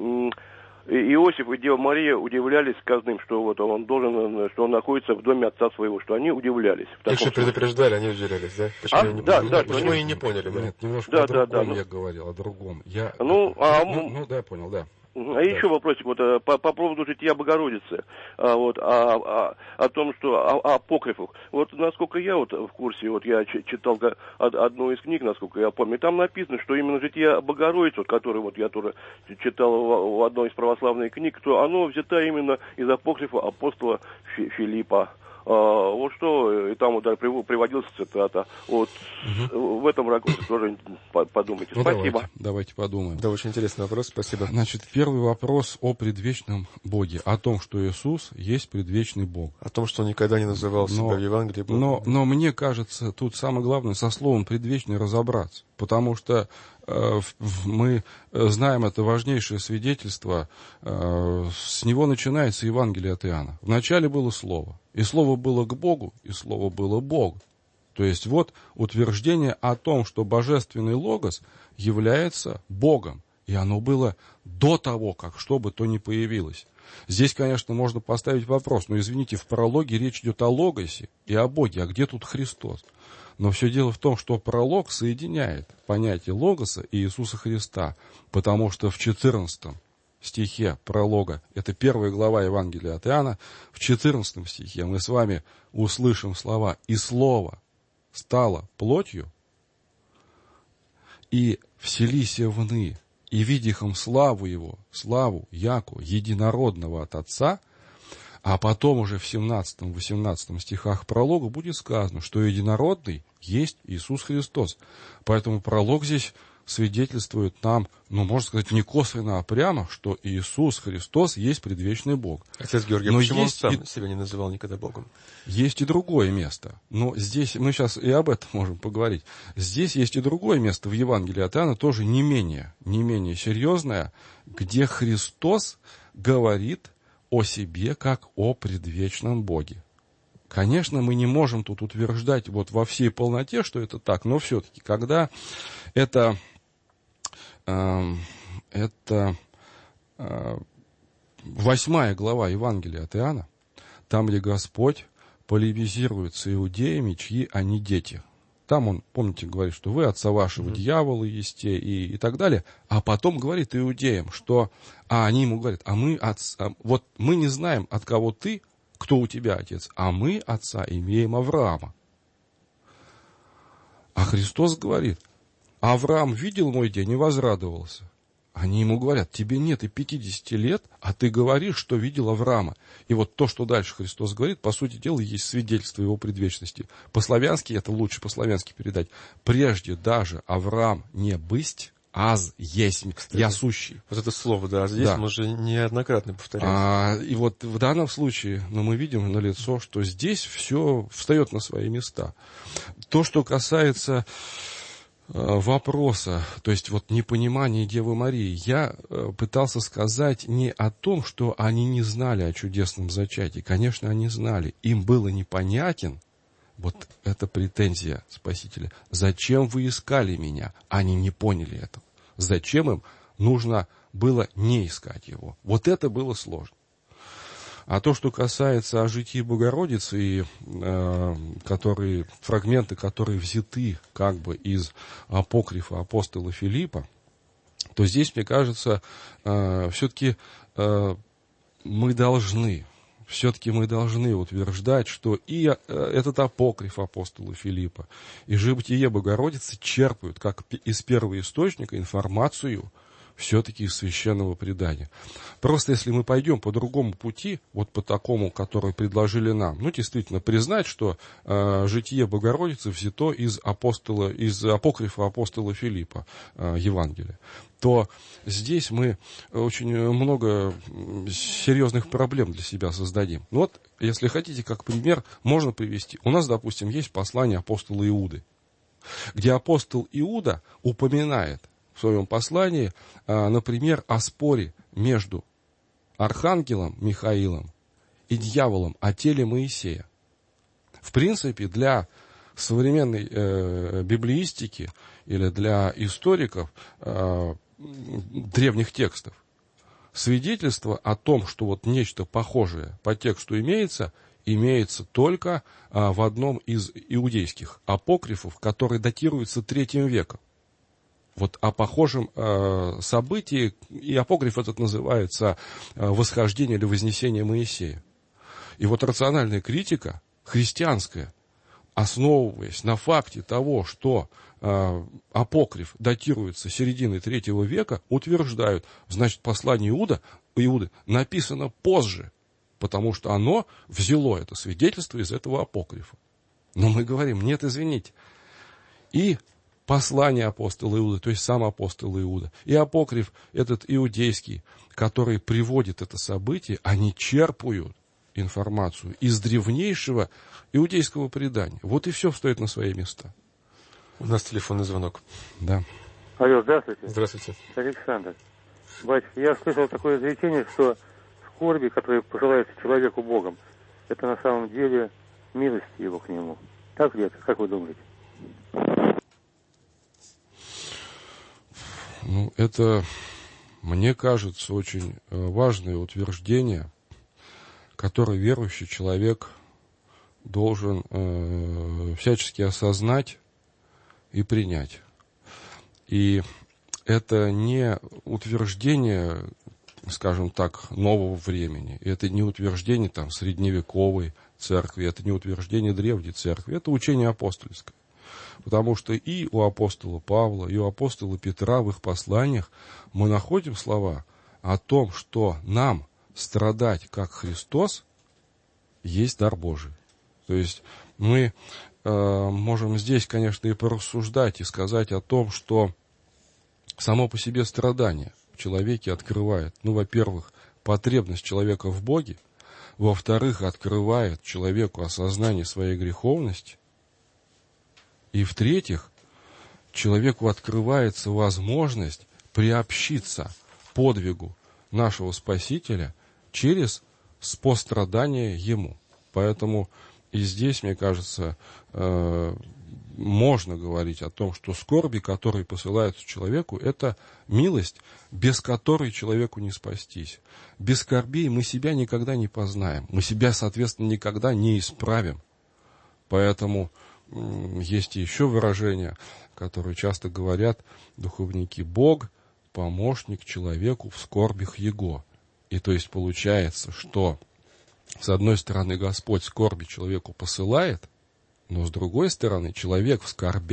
Speaker 7: Иосиф и Дева Мария удивлялись сказанным, что вот он должен, что он находится в доме отца своего, что они удивлялись.
Speaker 2: Их же предупреждали, они удивлялись, да? Почему,
Speaker 7: а?
Speaker 2: они,
Speaker 7: да,
Speaker 2: не,
Speaker 7: да,
Speaker 2: почему
Speaker 7: они
Speaker 2: они не поняли? Да?
Speaker 4: Нет, немножко
Speaker 7: да,
Speaker 4: о другом
Speaker 7: да, да,
Speaker 4: я
Speaker 7: ну...
Speaker 4: говорил, о другом. Я...
Speaker 7: Ну, а...
Speaker 4: ну, ну, да, я понял, да.
Speaker 7: А
Speaker 4: да.
Speaker 7: еще вопросик вот по, по поводу жития Богородицы, а, вот, а, а, о том, что о, о апокрифах. Вот насколько я вот в курсе, вот я ч, читал одну из книг, насколько я помню, там написано, что именно житие Богородицы, вот, которое вот я тоже читал в, в одной из православных книг, что оно взято именно из апокрифа апостола Фи, Филиппа. А, вот что, и там вот, да, приводилась цитата. Вот угу. в этом ракурсе тоже подумайте.
Speaker 4: Ну,
Speaker 7: спасибо.
Speaker 4: Давайте, давайте подумаем.
Speaker 2: Да, очень интересный вопрос, спасибо.
Speaker 4: Значит, первый вопрос о предвечном Боге, о том, что Иисус есть предвечный Бог.
Speaker 2: О том, что он никогда не называл себя
Speaker 4: но,
Speaker 2: в Евангелии Богом.
Speaker 4: Но, но мне кажется, тут самое главное со словом «предвечный» разобраться, потому что э, мы знаем это важнейшее свидетельство, э, с него начинается Евангелие от Иоанна. Вначале было Слово. И Слово было к Богу, и Слово было Бог. То есть вот утверждение о том, что Божественный Логос является Богом. И оно было до того, как что бы то ни появилось. Здесь, конечно, можно поставить вопрос. Но, извините, в прологе речь идет о Логосе и о Боге. А где тут Христос? Но все дело в том, что пролог соединяет понятие Логоса и Иисуса Христа. Потому что в четырнадцатом стихе пролога, это первая глава Евангелия от Иоанна, в четырнадцатом стихе мы с вами услышим слова «И Слово стало плотью, и вселися вны, и видихом славу Его, славу Яку, единородного от Отца», а потом уже в семнадцатом-восемнадцатом стихах пролога будет сказано, что единородный есть Иисус Христос. Поэтому пролог здесь свидетельствует нам, ну, можно сказать, не косвенно, а прямо, что Иисус Христос есть предвечный Бог.
Speaker 2: Отец Георгий, но почему он сам и... себя не называл никогда Богом?
Speaker 4: Есть и другое место. Но здесь, мы сейчас и об этом можем поговорить. Здесь есть и другое место в Евангелии от Иоанна, тоже не менее, не менее серьезное, где Христос говорит о себе как о предвечном Боге. Конечно, мы не можем тут утверждать вот во всей полноте, что это так, но все-таки, когда это... Это восьмая глава Евангелия от Иоанна, там, где Господь полемизирует с иудеями, чьи они дети. Там он, помните, говорит, что вы отца вашего mm-hmm. дьявола есте и, и так далее. А потом говорит иудеям, что... А они ему говорят, а мы, отца, вот мы не знаем, от кого ты, кто у тебя отец, а мы отца имеем Авраама. А Христос говорит: Авраам видел мой день и возрадовался. Они ему говорят: тебе нет и пятидесяти лет, а ты говоришь, что видел Авраама. И вот то, что дальше Христос говорит, по сути дела, есть свидетельство его предвечности. По-славянски, это лучше по-славянски передать: прежде даже Авраам не бысть, аз есть, я сущий.
Speaker 2: Вот это слово, да, здесь
Speaker 4: да.
Speaker 2: мы уже неоднократно повторяем.
Speaker 4: А, и вот в данном случае, ну, мы видим налицо, что здесь все встает на свои места. То, что касается вопроса, то есть вот непонимания Девы Марии, я пытался сказать не о том, что они не знали о чудесном зачатии. Конечно, они знали. Им было непонятен, вот эта претензия Спасителя: зачем вы искали меня? Они не поняли этого. Зачем им нужно было не искать его? Вот это было сложно. А то, что касается о житии Богородицы, и, э, которые, фрагменты, которые взяты как бы из апокрифа апостола Филиппа, то здесь, мне кажется, э, все-таки э, мы должны, все-таки мы должны утверждать, что и этот апокриф апостола Филиппа, и житие Богородицы черпают, как из первого источника, информацию все-таки из священного предания. Просто если мы пойдем по другому пути, вот по такому, который предложили нам, ну, действительно, признать, что э, житие Богородицы взято из апостола, из апокрифа апостола Филиппа, э, Евангелия, то здесь мы очень много серьезных проблем для себя создадим. Ну, вот, если хотите, как пример, можно привести. У нас, допустим, есть послание апостола Иуды, где апостол Иуда упоминает в своем послании, например, о споре между архангелом Михаилом и дьяволом о теле Моисея. В принципе, для современной э, библеистики или для историков э, древних текстов свидетельство о том, что вот нечто похожее по тексту имеется, имеется только э, в одном из иудейских апокрифов, который датируется третьим веком. Вот о похожем э, событии, и апокриф этот называется э, «Восхождение или вознесение Моисея». И вот рациональная критика, христианская, основываясь на факте того, что э, апокриф датируется серединой третьего века, утверждают: значит, послание Иуда, Иуды написано позже, потому что оно взяло это свидетельство из этого апокрифа. Но мы говорим: нет, извините. И послание апостола Иуды, то есть сам апостол Иуда, и апокриф этот иудейский, который приводит это событие, они черпают информацию из древнейшего иудейского предания. Вот и все встает на свои места.
Speaker 2: У нас телефонный звонок.
Speaker 4: Да.
Speaker 8: Алло, здравствуйте.
Speaker 2: Здравствуйте.
Speaker 8: Александр. Батюшка, я слышал такое изречение, что скорби, которые пожелаются человеку Богом, это на самом деле милость его к нему. Так ли это? Как вы думаете?
Speaker 4: Ну, это, мне кажется, очень важное утверждение, которое верующий человек должен э, всячески осознать и принять. И это не утверждение, скажем так, нового времени, это не утверждение там средневековой церкви, это не утверждение древней церкви, это учение апостольское. Потому что и у апостола Павла, и у апостола Петра в их посланиях мы находим слова о том, что нам страдать, как Христос, есть дар Божий. То есть мы э, можем здесь, конечно, и порассуждать, и сказать о том, что само по себе страдание в человеке открывает, ну, во-первых, потребность человека в Боге, во-вторых, открывает человеку осознание своей греховности, и в-третьих, человеку открывается возможность приобщиться к подвигу нашего Спасителя через пострадание Ему. Поэтому и здесь, мне кажется, э, можно говорить о том, что скорби, которые посылаются человеку, это милость, без которой человеку не спастись. Без скорбей мы себя никогда не познаем, мы себя, соответственно, никогда не исправим. Поэтому есть еще выражения, которые часто говорят духовники: Бог – помощник человеку в скорбях его. И то есть получается, что с одной стороны Господь скорби человеку посылает, но с другой стороны человек в скорбях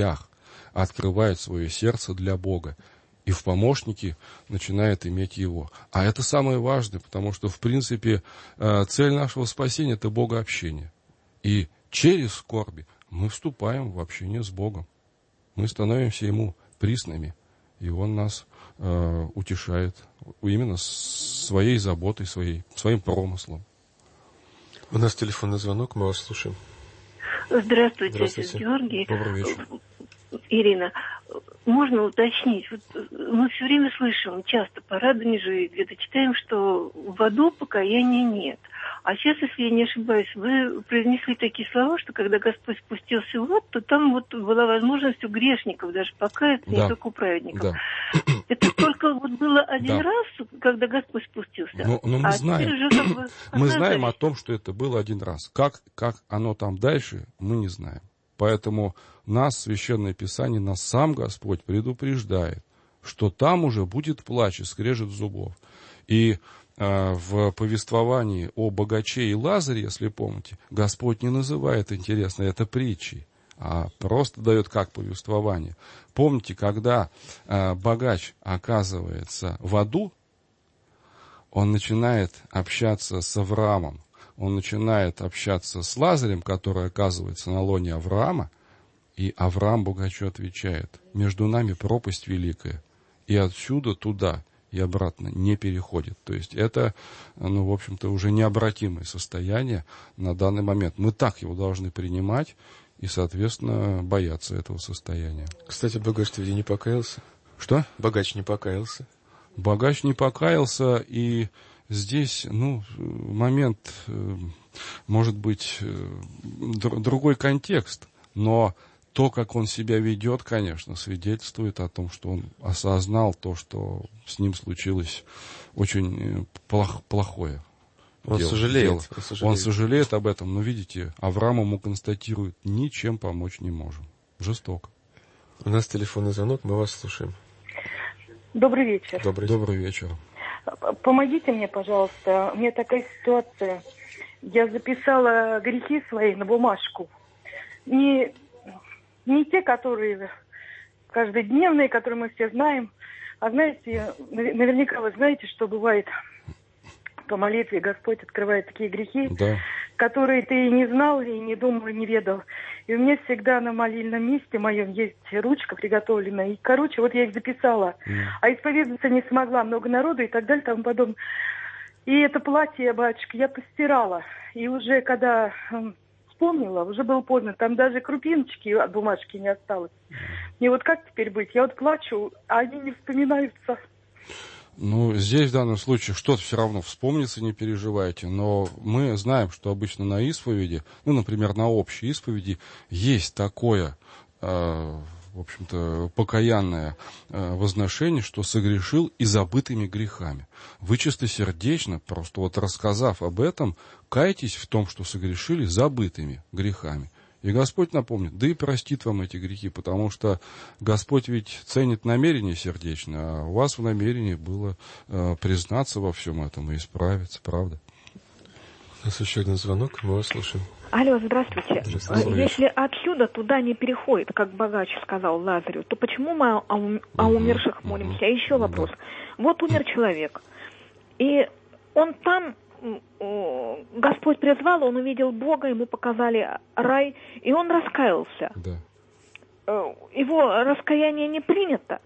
Speaker 4: открывает свое сердце для Бога. И в помощнике начинает иметь Его. А это самое важное, потому что, в принципе, цель нашего спасения – это богообщение. И через скорби мы вступаем в общение с Богом. Мы становимся Ему присными, и Он нас э, утешает именно своей заботой, своей, своим промыслом.
Speaker 2: У нас телефонный звонок, мы вас слушаем.
Speaker 9: Здравствуйте,
Speaker 2: Здравствуйте.
Speaker 9: отец Георгий.
Speaker 4: Добрый вечер.
Speaker 9: Ирина, можно уточнить? Вот мы все время слышим, часто по Радонежу где-то читаем, что в аду покаяния нет. А сейчас, если я не ошибаюсь, вы произнесли такие слова, что когда Господь спустился в ад, то там вот была возможность у грешников даже покаяться,
Speaker 4: да.
Speaker 9: не только у праведников.
Speaker 4: Да.
Speaker 9: Это только вот было один
Speaker 4: да.
Speaker 9: раз, когда Господь спустился.
Speaker 4: Но, но мы
Speaker 9: а
Speaker 4: знаем,
Speaker 9: уже как бы
Speaker 4: мы знаем о том, что это было один раз. Как, как оно там дальше, мы не знаем. Поэтому нас, Священное Писание, нас сам Господь предупреждает, что там уже будет плач и скрежет зубов. И э, в повествовании о богаче и Лазаре, если помните, Господь не называет, интересно, это притчей, а просто дает как повествование. Помните, когда э, богач оказывается в аду, он начинает общаться с Авраамом, он начинает общаться с Лазарем, который оказывается на лоне Авраама, и Авраам богачу отвечает: между нами пропасть великая, и отсюда туда и обратно не переходит. То есть это, ну, в общем-то, уже необратимое состояние на данный момент. Мы так его должны принимать и, соответственно, бояться этого состояния.
Speaker 2: Кстати, богач-то ведь не покаялся.
Speaker 4: Что?
Speaker 2: Богач не покаялся.
Speaker 4: Богач не покаялся, и здесь, ну, момент, может быть, другой контекст, но то, как он себя ведет, конечно, свидетельствует о том, что он осознал то, что с ним случилось очень плох, плохое.
Speaker 2: Он
Speaker 4: дело,
Speaker 2: сожалеет,
Speaker 4: дело.
Speaker 2: он сожалеет.
Speaker 4: Он сожалеет об этом, но, видите, Авраам ему констатирует: ничем помочь не можем. Жестоко.
Speaker 2: У нас телефонный звонок, мы вас слушаем.
Speaker 10: Добрый вечер.
Speaker 2: Добрый,
Speaker 4: Добрый вечер.
Speaker 10: Помогите мне, пожалуйста. У меня такая ситуация. Я записала грехи свои на бумажку. Не, не те, которые каждодневные, которые мы все знаем. А знаете, наверняка вы знаете, что бывает по молитве. Господь открывает такие грехи,
Speaker 4: да.
Speaker 10: которые ты и не знал, и не думал, и не ведал. И у меня всегда на молильном месте моем есть ручка приготовленная. И, короче, вот я их записала. Mm. А исповедоваться не смогла, много народу и так далее, тому подобное. И это платье, батюшка, я постирала. И уже когда э, вспомнила, уже было поздно. Там даже крупиночки от бумажки не осталось. Mm. Мне вот как теперь быть? Я вот плачу, а они не вспоминаются.
Speaker 4: Ну, здесь в данном случае что-то все равно вспомнится, не переживайте. Но мы знаем, что обычно на исповеди, ну, например, на общей исповеди, есть такое, э, в общем-то, покаянное э, возношение, что согрешил и забытыми грехами. Вы чистосердечно, просто вот рассказав об этом, каетесь в том, что согрешили забытыми грехами. И Господь напомнит, да и простит вам эти грехи, потому что Господь ведь ценит намерение сердечное, а у вас в намерении было э, признаться во всем этом и исправиться, правда?
Speaker 2: У нас еще один звонок, мы вас слушаем.
Speaker 6: Алло, здравствуйте.
Speaker 2: Здравствуйте.
Speaker 6: Если отсюда туда не переходит, как богач сказал Лазарю, то почему мы о, ум, о умерших молимся? А еще вопрос. Вот умер человек, и он там... Господь призвал, он увидел Бога, ему показали рай, и он раскаялся.
Speaker 4: Да.
Speaker 6: Его раскаяние не принято.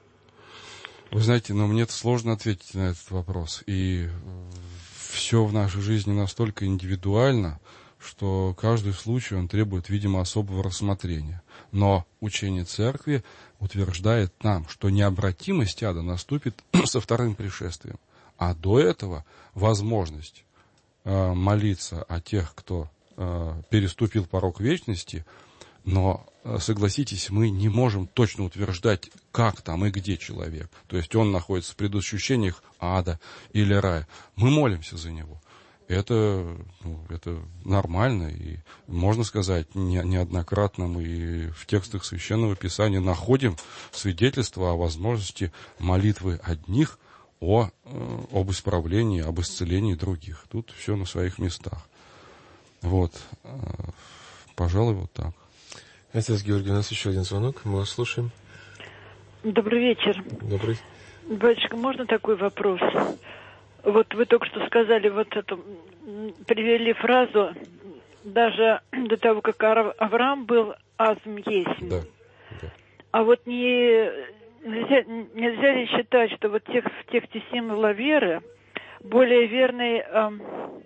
Speaker 4: Вы знаете, но мне сложно ответить на этот вопрос. И все в нашей жизни настолько индивидуально, что каждый случай, он требует, видимо, особого рассмотрения. Но учение Церкви утверждает нам, что необратимость ада наступит со вторым пришествием. А до этого возможность э, молиться о тех, кто э, переступил порог вечности, но, э, согласитесь, мы не можем точно утверждать, как там и где человек. То есть он находится в предощущениях ада или рая. Мы молимся за него. Это, ну, это нормально, и, можно сказать, не, неоднократно мы и в текстах Священного Писания находим свидетельства о возможности молитвы одних, О, об исправлении, об исцелении других. Тут все на своих местах. Вот. Пожалуй, вот так.
Speaker 2: Отец Георгий, у нас еще один звонок, мы вас слушаем.
Speaker 11: Добрый вечер.
Speaker 2: Добрый.
Speaker 11: Батюшка, можно такой вопрос? Вот вы только что сказали вот эту, привели фразу, даже до того, как Авраам был, азм есть.
Speaker 4: Да, да.
Speaker 11: А вот не, нельзя, нельзя ли считать, что вот тех, в тексте символа веры более верный эм,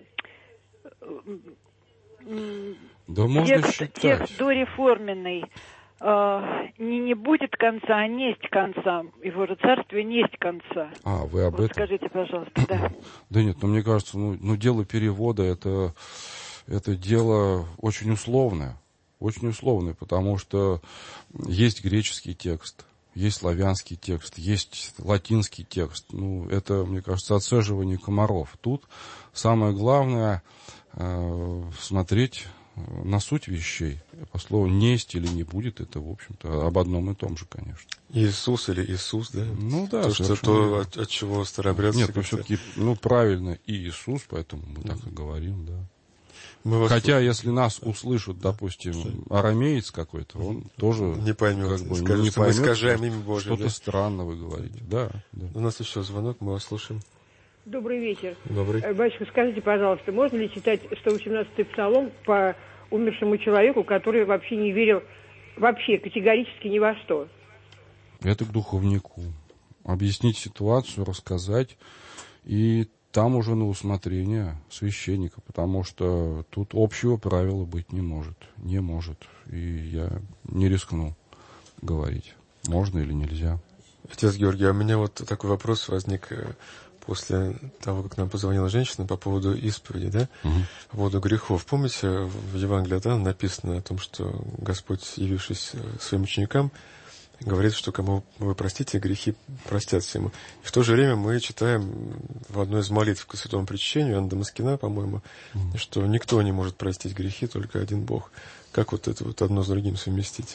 Speaker 4: да, можно
Speaker 11: текст,
Speaker 4: считать.
Speaker 11: текст дореформенный, э, не, не будет конца, а несть конца. Его же царствие несть конца.
Speaker 4: А, вы об
Speaker 11: вот
Speaker 4: этом?
Speaker 11: Скажите, пожалуйста, да.
Speaker 4: Да нет, ну мне кажется, ну, ну дело перевода это, это дело очень условное. Очень условное, потому что есть греческий текст, есть славянский текст, есть латинский текст. Ну, это, мне кажется, отцеживание комаров. Тут самое главное э, смотреть на суть вещей. По слову «несть» или «не будет», это, в общем-то, об одном и том же, конечно.
Speaker 2: Иисус или Иисус, да?
Speaker 4: Ну да,
Speaker 2: то, что, то от, от чего старообрядцы...
Speaker 4: Нет, ну все-таки, ну, правильно, и Иисус, поэтому мы так и говорим, да.
Speaker 2: Мы вас...
Speaker 4: Хотя, если нас услышат, допустим, арамеец какой-то, он тоже
Speaker 2: не поймет,
Speaker 4: как бы,
Speaker 2: скажет,
Speaker 4: не
Speaker 2: что
Speaker 4: поймет,
Speaker 2: мы искажаем имя Божие.
Speaker 4: Что-то
Speaker 2: да?
Speaker 4: странно вы говорите. Да, да.
Speaker 2: У нас еще звонок, мы вас слушаем.
Speaker 12: Добрый вечер.
Speaker 2: Добрый.
Speaker 12: Батюшка, скажите, пожалуйста, можно ли читать сто восемнадцатый псалом по умершему человеку, который вообще не верил вообще категорически ни во что?
Speaker 4: Это к духовнику. Объяснить ситуацию, рассказать, и там уже на усмотрение священника, потому что тут общего правила быть не может. Не может. И я не рискну говорить, можно или нельзя.
Speaker 2: Отец Георгий, а у меня вот такой вопрос возник после того, как нам позвонила женщина по поводу исповеди, да, угу. по поводу грехов. Помните, в Евангелии да, написано о том, что Господь, явившись своим ученикам, говорит, что кому вы простите, грехи простятся ему. И в то же время мы читаем в одной из молитв к Святому Причащению, Иоанна Дамаскина, по-моему, mm. что никто не может простить грехи, только один Бог. Как вот это вот одно с другим совместить?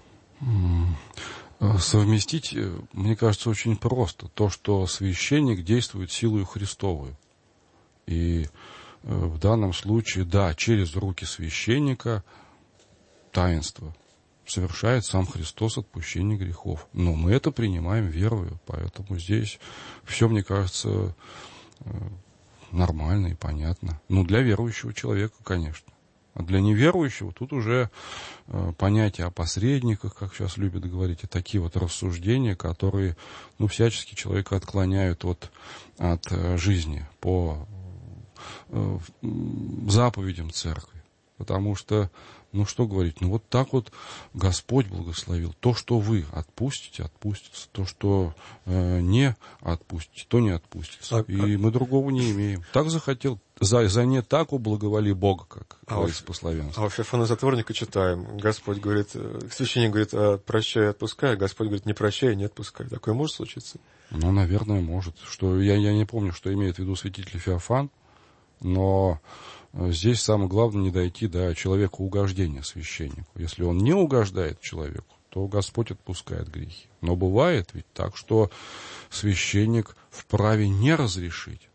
Speaker 4: Mm. Совместить, мне кажется, очень просто. То, что священник действует силою Христовую. И в данном случае, да, через руки священника таинство совершает сам Христос отпущение грехов. Но мы это принимаем верою, поэтому здесь все, мне кажется, нормально и понятно. Ну, для верующего человека, конечно. А для неверующего тут уже понятие о посредниках, как сейчас любят говорить, и такие вот рассуждения, которые, ну, всячески человека отклоняют от, от жизни по заповедям церкви. Потому что, ну что говорить, ну вот так вот Господь благословил. То, что вы отпустите, отпустится. То, что э, не отпустите, то не отпустится. А, и а... мы другого не имеем. Так захотел, за, за не так ублаговоли Бога, как а говорится а по-славянски.
Speaker 2: А у Феофана Затворника читаем. Господь говорит, священник говорит, а, прощай, отпускай. А Господь говорит, не прощай, не отпускай. Такое может случиться?
Speaker 4: Ну, наверное, может. Что, я, я не помню, что имеет в виду святитель Феофан, но... Здесь самое главное не дойти до человека угождения священнику. Если он не угождает человеку, то Господь отпускает грехи. Но бывает ведь так, что священник вправе не разрешить,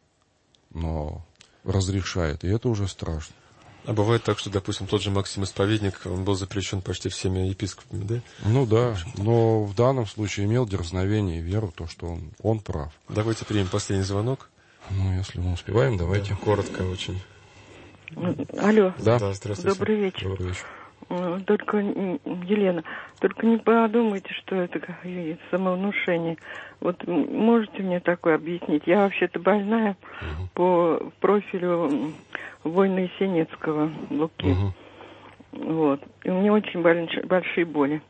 Speaker 4: но разрешает, и это уже страшно.
Speaker 2: А бывает так, что, допустим, тот же Максим Исповедник, он был запрещен почти всеми епископами, да?
Speaker 4: Ну да, но в данном случае имел дерзновение и веру, то, что он, он прав.
Speaker 2: Давайте примем последний звонок.
Speaker 4: Ну, если мы успеваем, давайте.
Speaker 2: Да, коротко очень.
Speaker 12: Алло.
Speaker 4: Да.
Speaker 2: Да, здравствуйте.
Speaker 12: Добрый вечер.
Speaker 4: Добрый вечер.
Speaker 12: Только, Елена, только не подумайте, что это самовнушение. Вот можете мне такое объяснить? Я вообще-то больная угу. по профилю войны Есенинского, Луки. Угу. Вот. И у меня очень большие, большие боли.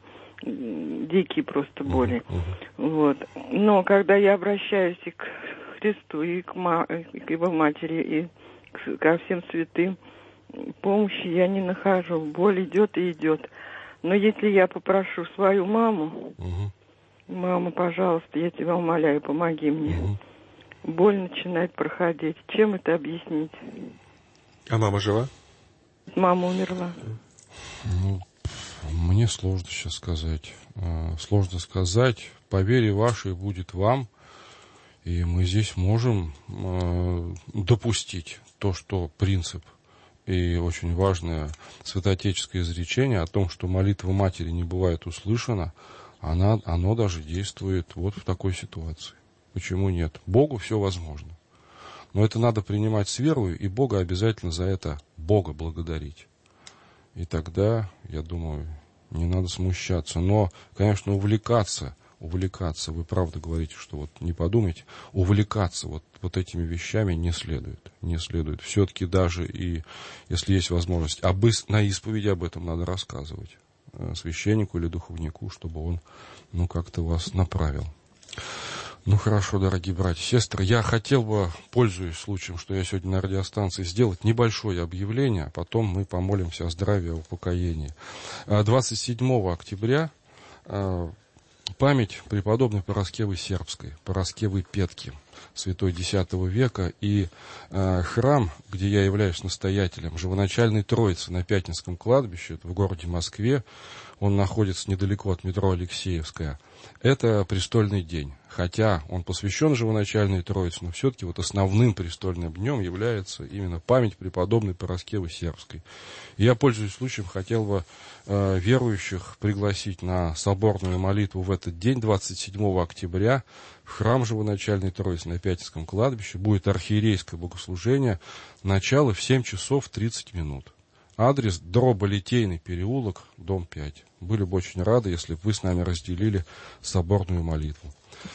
Speaker 12: Дикие просто боли. Угу. Вот. Но когда я обращаюсь и к Христу, и к, ма- и к Его Матери, и ко всем святым, помощи я не нахожу. Боль идет и идет. Но если я попрошу свою маму, угу. мама, пожалуйста, я тебя умоляю, помоги мне. Угу. Боль начинает проходить. Чем это объяснить?
Speaker 2: А мама жива?
Speaker 12: Мама умерла.
Speaker 4: Ну, мне сложно сейчас сказать. Сложно сказать. По вере вашей будет вам. И мы здесь можем допустить то, что принцип и очень важное святоотеческое изречение о том, что молитва матери не бывает услышана, она, оно даже действует вот в такой ситуации. Почему нет? Богу все возможно. Но это надо принимать с верой, и Бога обязательно за это Бога благодарить. И тогда, я думаю, не надо смущаться. Но, конечно, увлекаться, увлекаться, вы правда говорите, что вот не подумайте, увлекаться вот, вот этими вещами не следует. Не следует. Все-таки даже и, если есть возможность, об, на исповеди об этом надо рассказывать священнику или духовнику, чтобы он, ну, как-то вас направил. Ну, хорошо, дорогие братья и сестры, я хотел бы, пользуясь случаем, что я сегодня на радиостанции, сделать небольшое объявление, а потом мы помолимся о здравии, о упокоении. двадцать седьмого октября память преподобной Параскевы Сербской, Параскевы Петки, святой десятого века, и э, храм, где я являюсь настоятелем, Живоначальной Троицы на Пятницком кладбище, это в городе Москве, он находится недалеко от метро Алексеевская. Это престольный день. Хотя он посвящен Живоначальной Троице, но все-таки вот основным престольным днем является именно память преподобной Параскевы Сербской. И я, пользуясь случаем, хотел бы э, верующих пригласить на соборную молитву в этот день, двадцать седьмого октября, в храм Живоначальной Троицы на Пятницком кладбище. Будет архиерейское богослужение. Начало в семь часов тридцать минут. Адрес Дроболитейный переулок, дом пять. Были бы очень рады, если бы вы с нами разделили соборную молитву.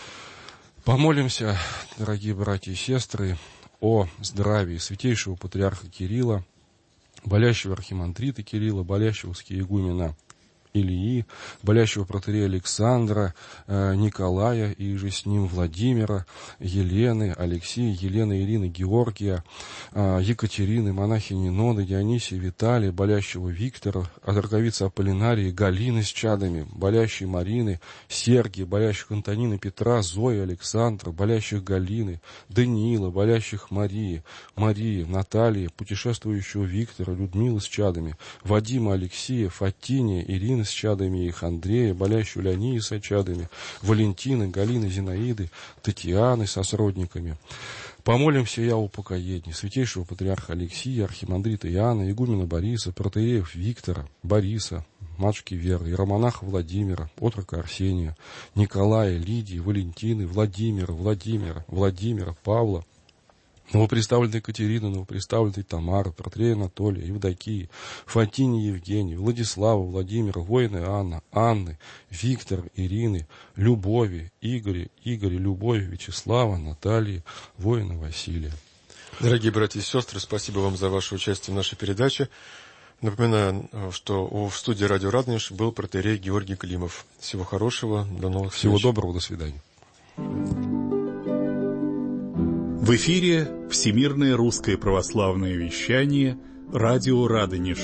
Speaker 4: Помолимся, дорогие братья и сестры, о здравии святейшего патриарха Кирилла, болящего архимандрита Кирилла, болящего скиегумена Илии, болящего протоиерея Александра, э, Николая и же с ним Владимира, Елены, Алексея, Елены, Ирины, Георгия, э, Екатерины, монахини Ноды, Дионисия, Виталия, болящего Виктора, Отроковицы Аполлинарии, Галины с чадами, болящей Марины, Сергия, болящих Антонины, Петра, Зои, Александра, болящих Галины, Даниила, болящих Марии, Марии, Натальи, путешествующего Виктора, Людмилы с чадами, Вадима, Алексея, Фатиния, Ирины с чадами их, Андрея, болящую Леонии с чадами, Валентины, Галины, Зинаиды, Татьяны со сродниками. Помолимся я о упокоении святейшего патриарха Алексия, архимандрита Иоанна, игумена Бориса, протоиереев Виктора, Бориса, матушки Веры, иеромонаха Владимира, отрока Арсения, Николая, Лидии, Валентины, Владимира, Владимира, Владимира, Павла, новоприставленной Екатерины, новоприставленной Тамары, протоиерея Анатолия, Евдокии, Фатинии Евгении, Владислава, Владимира, воина Анна, Анны, Виктора, Ирины, Любови, Игоря, Игоря, Любови, Вячеслава, Натальи, воина Василия.
Speaker 2: Дорогие братья и сестры, спасибо вам за ваше участие в нашей передаче. Напоминаю, что в студии радио Радонеж был протоиерей Георгий Климов. Всего хорошего, до новых встреч.
Speaker 4: Всего доброго, до свидания.
Speaker 13: В эфире Всемирное русское православное вещание «Радио Радонеж».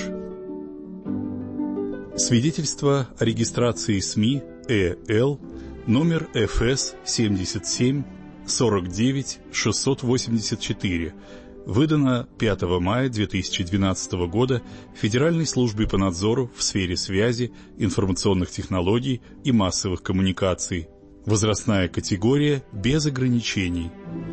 Speaker 13: Свидетельство о регистрации СМИ ЭЛ номер эф эс семьдесят семь сорок девять шестьсот восемьдесят четыре, выдано пятого мая две тысячи двенадцатого года Федеральной службе по надзору в сфере связи, информационных технологий и массовых коммуникаций. Возрастная категория без ограничений.